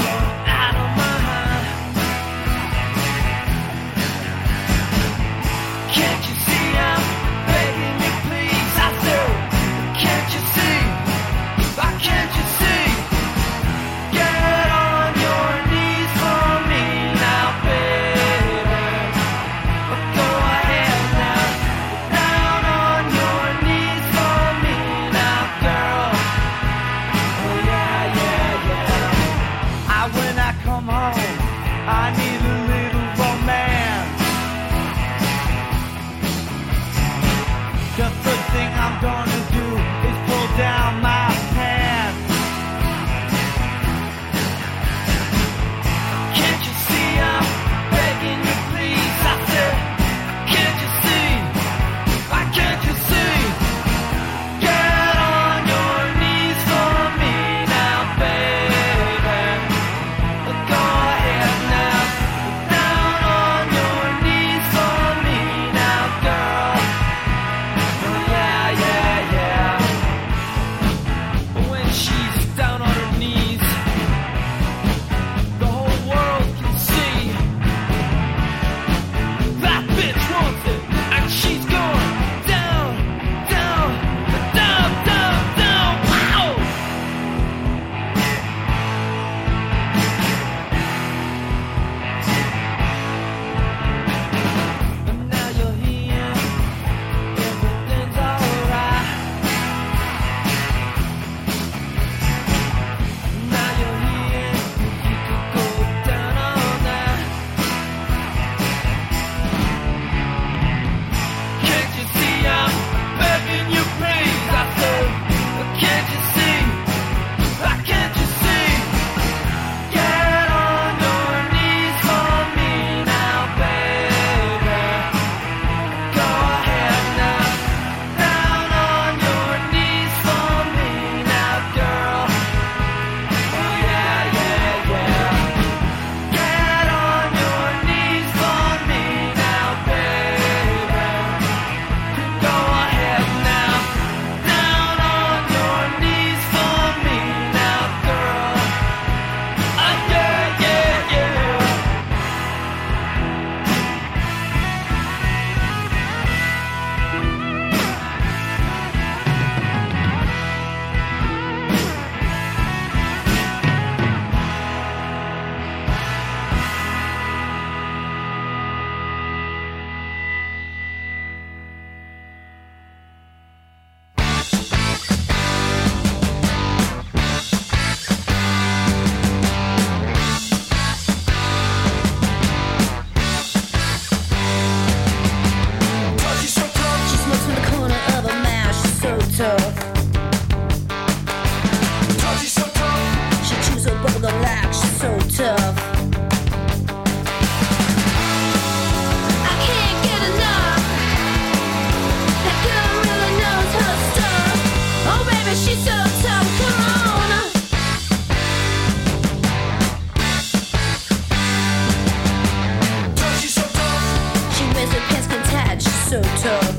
so tough.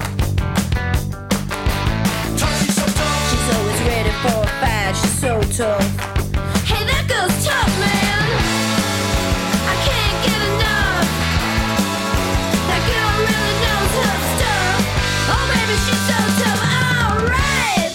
She's always ready for a fight, she's so tough. Hey, that girl's tough, man. I can't get enough. That girl really knows her stuff. Oh, baby, she's so tough. All right.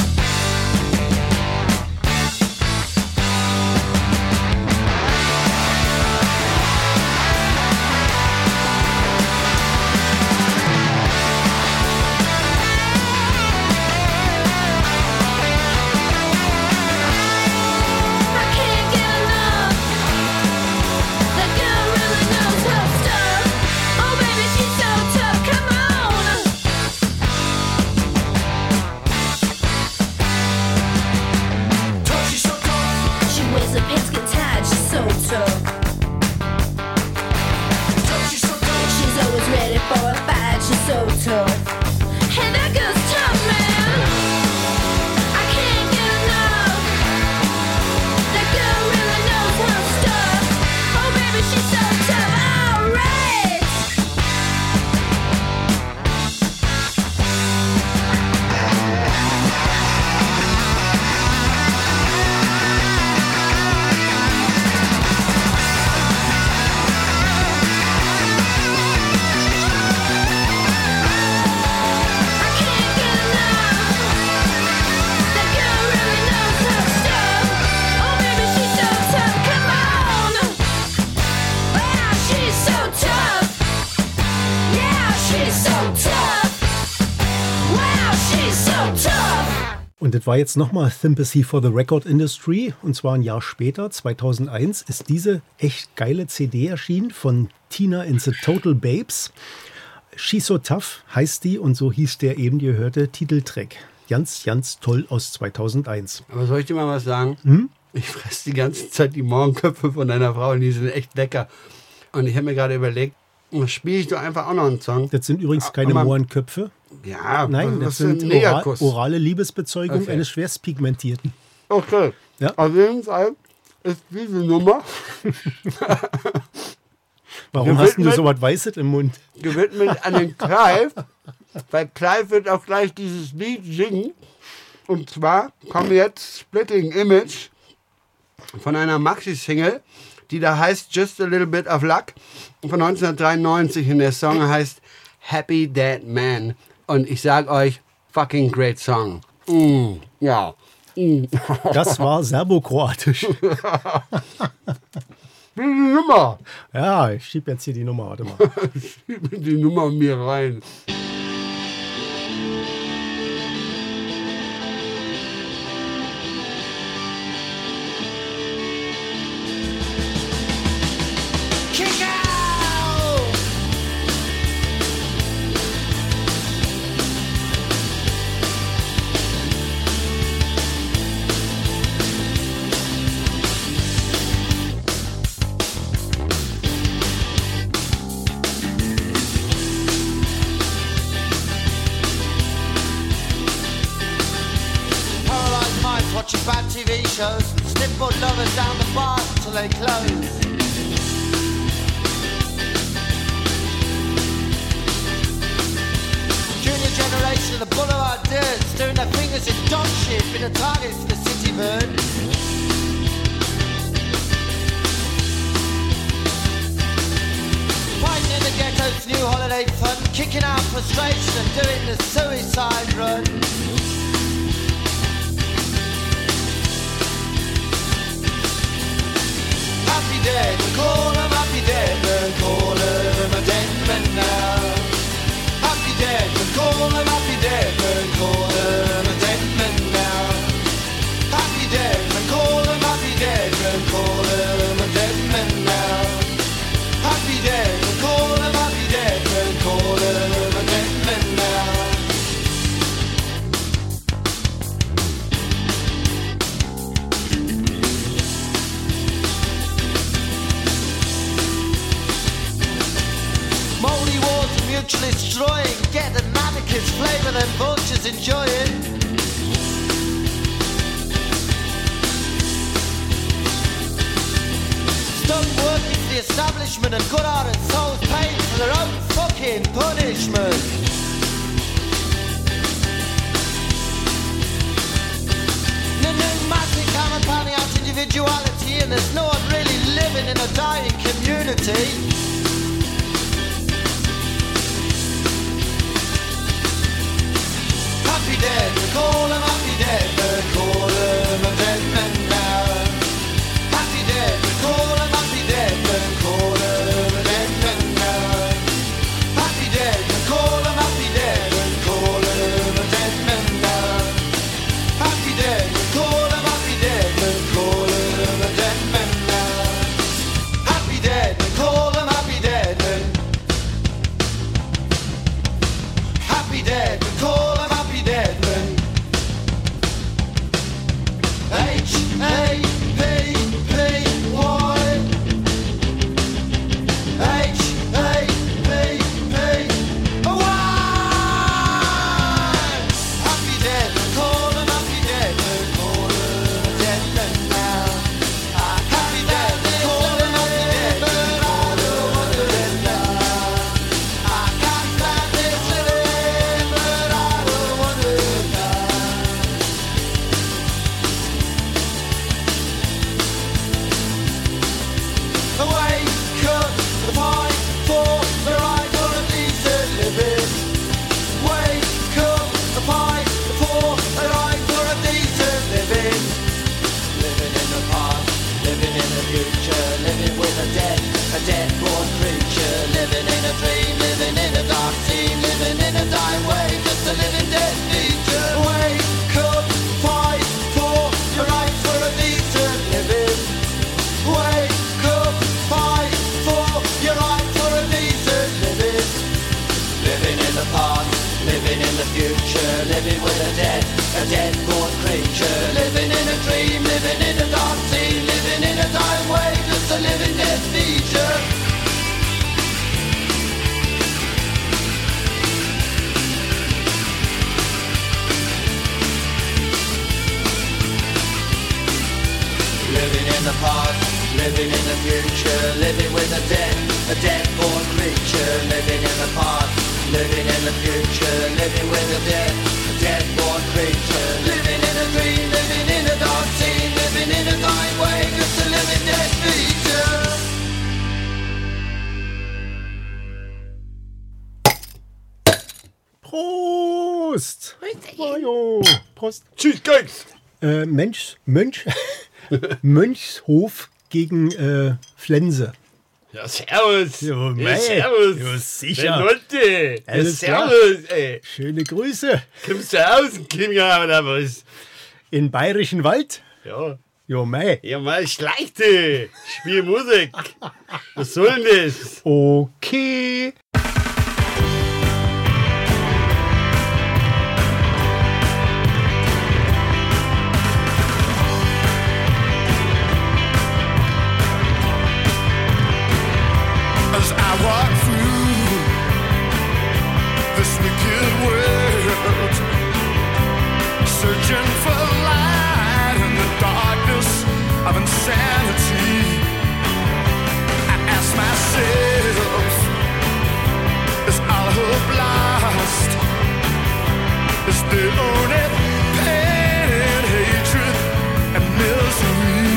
I can't get enough. That girl really knows her stuff. Oh, baby, she's so tough. Come on. She wears a pigskin tie, she's so tough. She's always ready for a fight, she's so tough. Hey, that girl's tough, man. I can't get enough. That girl really knows her stuff. Oh, baby, she's so tough. All right. I can't get enough. That girl really knows her stuff. Oh, baby, she's so tough. Come on. Wow, she's so tough. Yeah, she's so tough. Wow, she's so tough. Und das war jetzt nochmal Sympathy for the Record Industry. Und zwar ein Jahr später, zweitausendeins, ist diese echt geile C D erschienen von Tina and the Total Babes. She's So Tough heißt die und so hieß der eben gehörte Titeltrack. Ganz, ganz toll aus zweitausendeins. Aber soll ich dir mal was sagen? Ich fresse die ganze Zeit die Morgenköpfe von deiner Frau und die sind echt lecker. Und ich habe mir gerade überlegt, spiele ich doch einfach auch noch einen Song. Das sind übrigens keine Aber- Mohrenköpfe. Ja, Nein, was das für ein sind oral, Negerkuss. orale Liebesbezeugung Okay. eines schwerstpigmentierten. Okay. Ja. Auf jeden Fall ist diese Nummer Warum hast du Gewidmet- so was Weißes im Mund? gewidmet an den Clive, weil Clive wird auch gleich dieses Lied singen. Und zwar kommt jetzt Splitting Image von einer Maxi-Single, die da heißt Just a Little Bit of Luck von neunzehnhundertdreiundneunzig und der Song heißt Happy Dead Man. Und ich sag euch, fucking great song. Mm, ja. Mm. Das war serbokroatisch. Wie die Nummer. Ja, ich schieb jetzt hier die Nummer. Warte mal. Schieb die Nummer mir rein. Kick out! Paralyzed minds watching bad T V shows. Snipboard lovers down the bar till they close. Junior generation of the boulevard dudes doing their fingers in dog shit, been a target for the city bird. Fighting in the ghetto's new holiday fun, kicking out frustration and doing the suicide run. Happy dead, we call him happy dead, we call him a dead man now. Happy dead, we call him happy dead, we call him a dead man now. Happy dead, we call him happy dead, we call him a dead man now. Happy dead, we call him happy dead, we call him a dead man now. Moldy wars are mutually destroying. Get the mannequins flavour them vultures enjoying. Stuck working for the establishment and good-hearted souls paying for their own fucking punishment. dying community. Happy dead, we call them happy dead, we call them a dead man now. Happy dead, we call them happy dead, we call them a dead man now. Happy dead, we call them happy dead, we call them a dead man now. Happy dead, we call them happy dead, we call them a dead man now. Happy dead, we call them happy dead, and happy dead, we call them happy dead, and H A P P Y H A P P Y. Happy dead, we call them happy dead, we call them a dead man now. Happy dead, we call them happy dead, we call them a dead man now. I can't stand this living, but I don't want to die. Wake up, the fight for the right for a decent living. Wake up, the fight for the right for a decent living. Living in the past, living in the future, living with a dead, a dead-born creature. Living in a dream, living in a dark scene, living in a dying way, just a living dead feature. Wake up, fight for your right for a decent living. Wake up, fight for your right for a decent living. Living in the past, living in the future, living with a dead, a dead-born creature. Living in a dream, living in a dark scene, living in a dying way, just a living dead feature. Living in the past, living in the future, living with a dead, a dead-born creature. Living in the past, living in the future, living with a dead, a dead-born creature. Living in a dream, living in a dark scene, living in a dying way, just a living dead feature. Prost! Mario! Prost! Tschüss, geht's. Äh, Mensch, Mönch, Mönchshof gegen äh, Flense. Ja, servus. Ja, Ja, mei. servus. Ja, sicher. Ja, Leute. Ja, Alles klar. servus, ey. Schöne Grüße. Kommst du aus dem Kinga oder was? In Bayerischen Wald? Ja. Jo, mei. Ja, mal schleichte. Spiel Musik. Was soll denn das? Okay. As I walk through this wicked world, searching for light in the darkness of insanity, I ask myself, is all hope lost? Is there only pain and hatred and misery?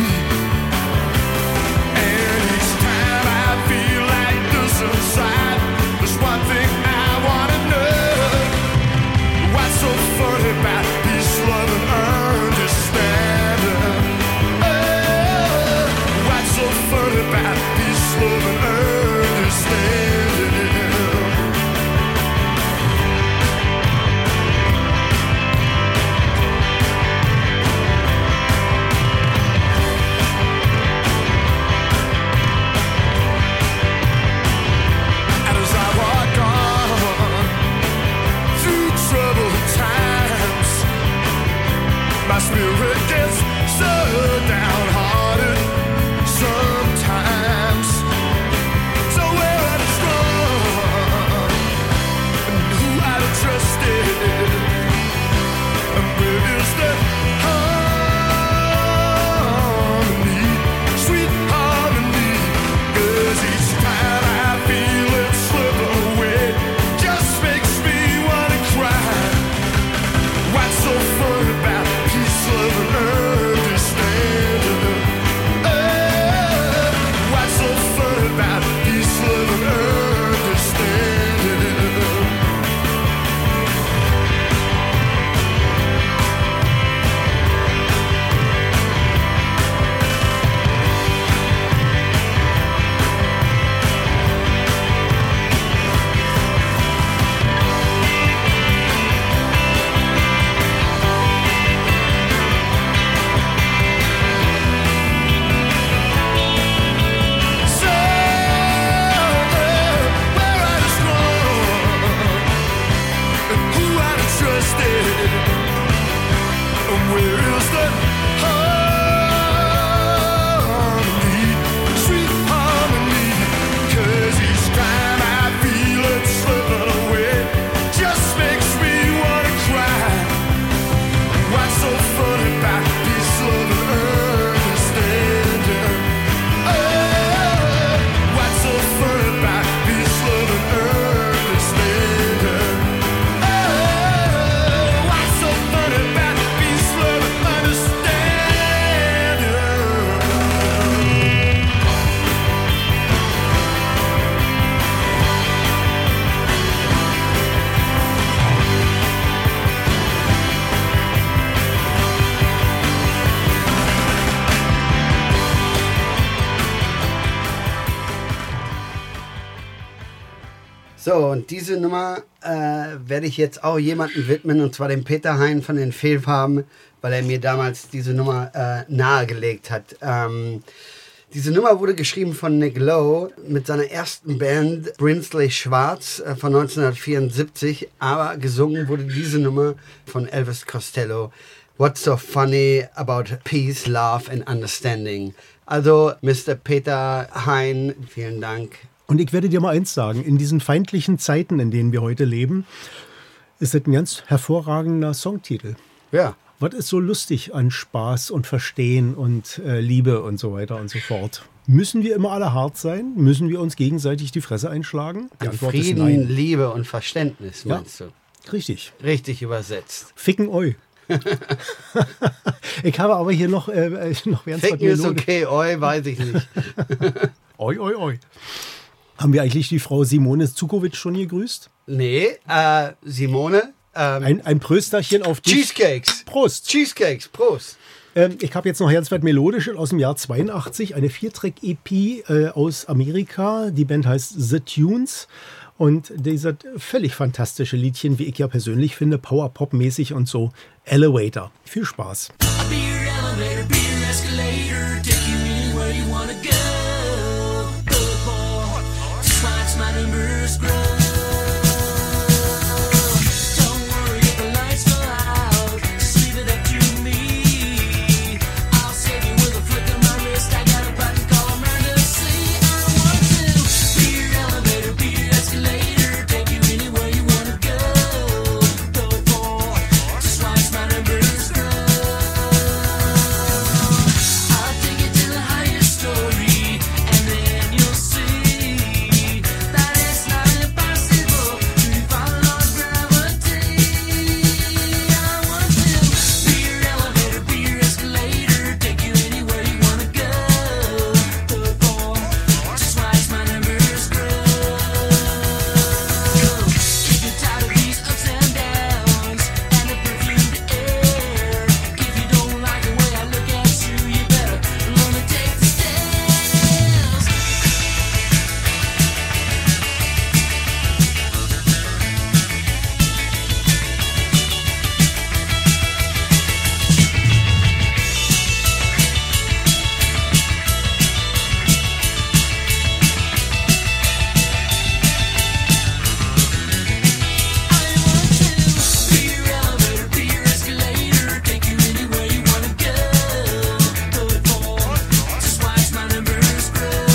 And each time I feel like this inside, there's one thing I wanna know. What's so funny about peace, love, and understanding? Oh, what's so funny about peace, love, and understanding? So, und diese Nummer äh, werde ich jetzt auch jemandem widmen, und zwar dem Peter Hein von den Fehlfarben, weil er mir damals diese Nummer äh, nahegelegt hat. Ähm, diese Nummer wurde geschrieben von Nick Lowe mit seiner ersten Band Brinsley Schwarz äh, von neunzehnhundertvierundsiebzig, aber gesungen wurde diese Nummer von Elvis Costello. What's so funny about peace, love and understanding? Also, Mister Peter Hein, vielen Dank. Und ich werde dir mal eins sagen, in diesen feindlichen Zeiten, in denen wir heute leben, ist das ein ganz hervorragender Songtitel. Ja. Was ist so lustig an Spaß und Verstehen und äh, Liebe und so weiter und so fort? Müssen wir immer alle hart sein? Müssen wir uns gegenseitig die Fresse einschlagen? Die An Antwort ist Frieden, nein. Liebe und Verständnis, Ja. meinst du? Richtig. Richtig übersetzt. Ficken oi. Ich habe aber hier noch, äh, noch ganz Ficken ist okay, oi, weiß ich nicht. Oi, oi, oi. Haben wir eigentlich die Frau Simone Zukovic schon gegrüßt? Nee, äh, Simone. Ähm, Ein, ein Prösterchen auf dich. Cheesecakes. Prost. Cheesecakes, Prost. Ähm, ich habe jetzt noch ganz weit melodisch aus dem Jahr zweiundachtzig, eine Viertrack-E P äh, aus Amerika. Die Band heißt The Tunes. Und dieser völlig fantastische Liedchen, wie ich ja persönlich finde, Power-Pop-mäßig und so, Elevator. Viel Spaß. I'll be your elevator, be your escalator, take you anywhere you wanna go. Good boy, just watch my numbers grow. Don't worry if the lights go out, just leave it up to me. I'll save you with a flick of my wrist. I got a button call around to see. I want to be your elevator, be your escalator, take you anywhere you wanna go. Good boy, just watch my numbers grow. I'll take you to the highest story, and then you'll see that it's not impossible to follow gravity. I want to be your elevator, be your escalator, take you anywhere you wanna go. Good boy, just watch my numbers grow. If you're tired of these ups and downs and the perfumed air, if you don't like the way I look at you, you better learn to take the stairs. I want to be your elevator, be your escalator, take you anywhere you wanna go. Good boy, just watch my numbers grow.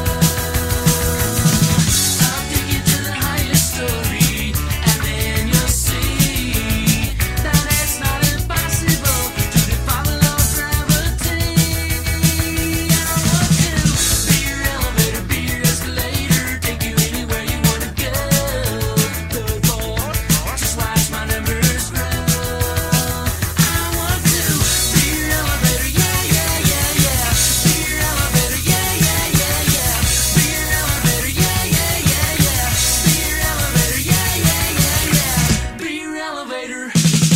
I'll take you to the highest story, and then you'll see that it's not impossible to defy the law of gravity. I want to be your elevator, be your escalator, take you anywhere you wanna go. Good boy, just watch my numbers grow. I want to be your elevator, yeah, yeah, yeah, yeah. Be your elevator, yeah, yeah, yeah, yeah. Be your elevator, yeah, yeah, yeah, yeah. Be your elevator, yeah, yeah, yeah, yeah. Be your elevator.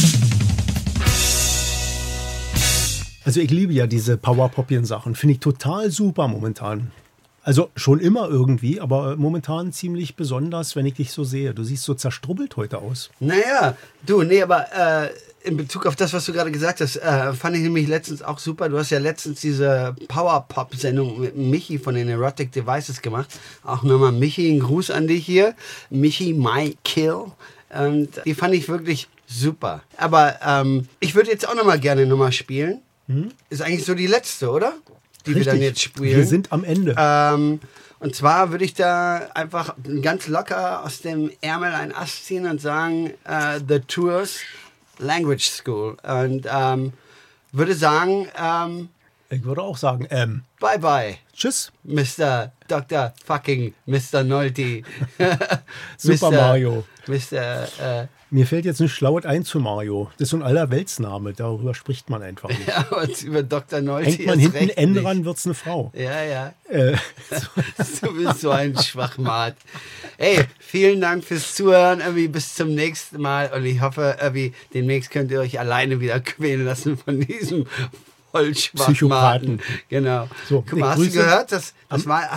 Also ich liebe ja diese Power-Popien-Sachen. Finde ich total super momentan. Also schon immer irgendwie, aber momentan ziemlich besonders, wenn ich dich so sehe. Du siehst so zerstrubbelt heute aus. Naja, du, nee, aber äh, in Bezug auf das, was du gerade gesagt hast, äh, fand ich nämlich letztens auch super. Du hast ja letztens diese Power-Pop-Sendung mit Michi von den Erotic Devices gemacht. Auch nochmal Michi, ein Gruß an dich hier. Michi, my kill. Und die fand ich wirklich super. Aber ähm, ich würde jetzt auch nochmal gerne eine Nummer spielen. Ist eigentlich so die letzte, oder? Die wir dann Richtig. jetzt spielen. Wir sind am Ende. Ähm, und zwar würde ich da einfach ganz locker aus dem Ärmel ein Ast ziehen und sagen, äh, The Tours Language School. Und ähm, würde sagen, ähm, Ich würde auch sagen, ähm, bye bye, tschüss. Mister Doktor fucking Mister Nolte. Super Mario. Mister Äh, Mir fällt jetzt ein Schlaues ein zu Mario. Das ist so ein Allerweltsname, darüber spricht man einfach nicht. ja, und über Doktor Nolte Hängt man erst hinten recht N nicht. dran, wird's eine Frau. Ja, ja. Äh, Du bist so ein Schwachmat. Ey, vielen Dank fürs Zuhören. Irgendwie bis zum nächsten Mal. Und ich hoffe, irgendwie demnächst könnt ihr euch alleine wieder quälen lassen von diesem Vollschwachmaten. Psychopathen. Genau. So, Guck mal, ich hast du grüße gehört? Das, das war, hat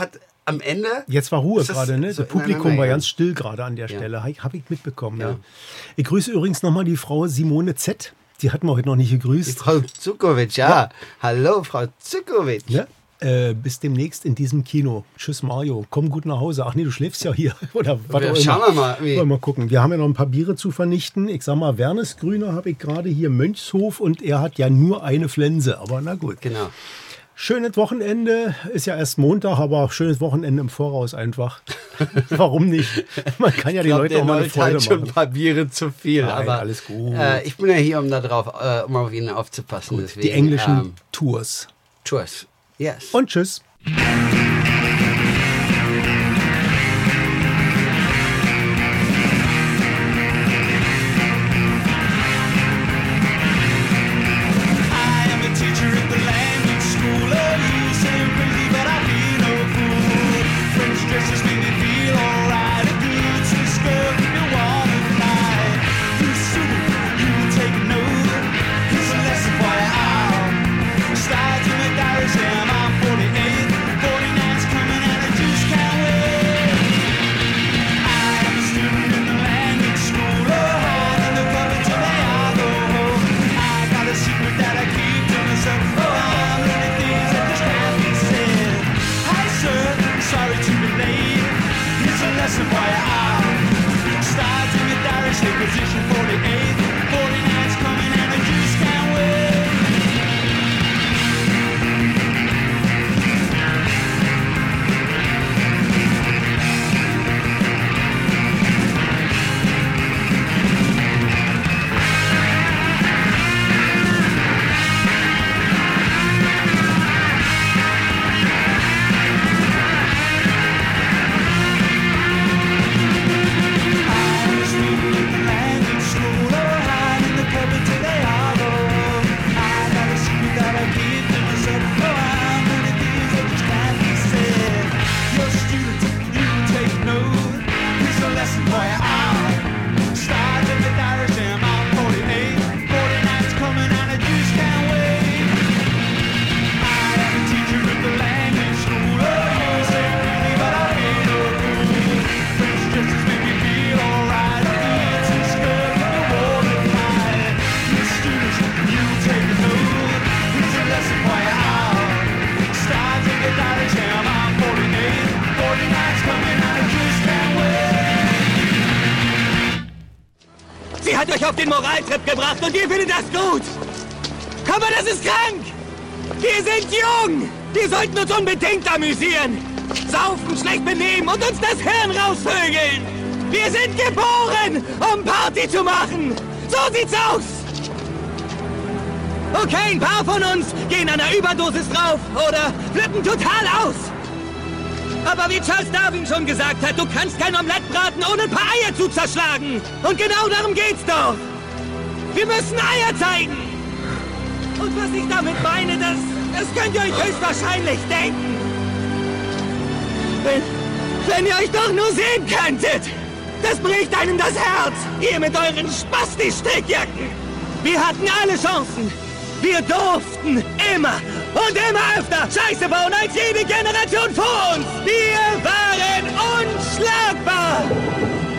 am Ende... Jetzt war Ruhe ist das gerade, ne? so Das Publikum war ineinander ganz still gerade an der Ja. Stelle. Habe ich mitbekommen, ja. Ja. Ich grüße übrigens nochmal die Frau Simone Z. Die hatten wir heute noch nicht Die gegrüßt. Frau Zukovic, ja. Ja. Hallo, Frau Zukovic. Ja? Äh, bis demnächst in diesem Kino. Tschüss, Mario. Komm gut nach Hause. Ach nee, du schläfst ja hier. Oder was Wir- auch schauen immer. wir mal, wie- Wollen wir mal gucken. Wir haben ja noch ein paar Biere zu vernichten. Ich sag mal, Wernesgrüner habe ich gerade hier Mönchshof und er hat ja nur eine Flense. Aber na gut. Genau. Schönes Wochenende. Ist ja erst Montag, aber schönes Wochenende im Voraus einfach. Warum nicht? Man kann ja Ich die glaube, Leute der auch mal eine Leute Freude hat schon machen. ein paar Biere zu viel. Nein, aber alles gut. Äh, ich bin ja hier, um da drauf, äh, um auf ihn aufzupassen. Deswegen, Die englischen Ähm, Tours. Tours. Yes. Und tschüss. I am a teacher at the language school. Oh, you say I'm crazy, but I feel no fool. French dresses make me feel alright. A good Swiss girl keep me warm at night. You student, you take note. Here's a lesson for you all. Start to make Irish jam. I'm forty-eight, forty-nine's coming and I just can't wait. I am a student in the language school. Oh, hide in the cupboard till they all go home. I got a secret that I keep to myself. Oh, I'm learning things that just can't be said. Hi, sir, sorry to be late. Here's a lesson for you all. Start to get Irish, take position forty-eight, forty-nine's coming and I just can't wait. I'm a student in the language school. Oh, hide in the cupboard till they all go home. I got a secret that I keep to myself. Oh, I'm learning things that just can't be said. You're a student, you take note. Here's a lesson for you all. Start in the Irish jam. I'm forty-eight, forty-nine's coming and I just can't wait. I am a teacher at the language school. Oh, you say really, but I ain't no fool. French dresses make me feel alright. A good Swiss girl keep me warm at night. You students, you take note. Here's a lesson for you all. Start to get Irish jam. I'm forty-eight, forty-nine's coming and I just can't wait. Sie hat euch auf den Moraltrip gebracht und ihr findet das gut. Aber das ist krank. Wir sind jung. Wir sollten uns unbedingt amüsieren. Saufen, schlecht benehmen und uns das Hirn rausvögeln. Wir sind geboren, um Party zu machen. So sieht's aus. Okay, ein paar von uns gehen an einer Überdosis drauf oder flippen total aus. Aber wie Charles Darwin schon gesagt hat, du kannst kein Omelett braten, ohne ein paar Eier zu zerschlagen. Und genau darum geht's doch. Wir müssen Eier zeigen. Und was ich damit meine, das, das könnt ihr euch höchstwahrscheinlich denken. Wenn, wenn ihr euch doch nur sehen könntet. Das bricht einem das Herz. Ihr mit euren Spasti-Strickjacken. Wir hatten alle Chancen. Wir durften immer und immer öfter Scheiße bauen als jede Generation vor uns. Wir waren unschlagbar.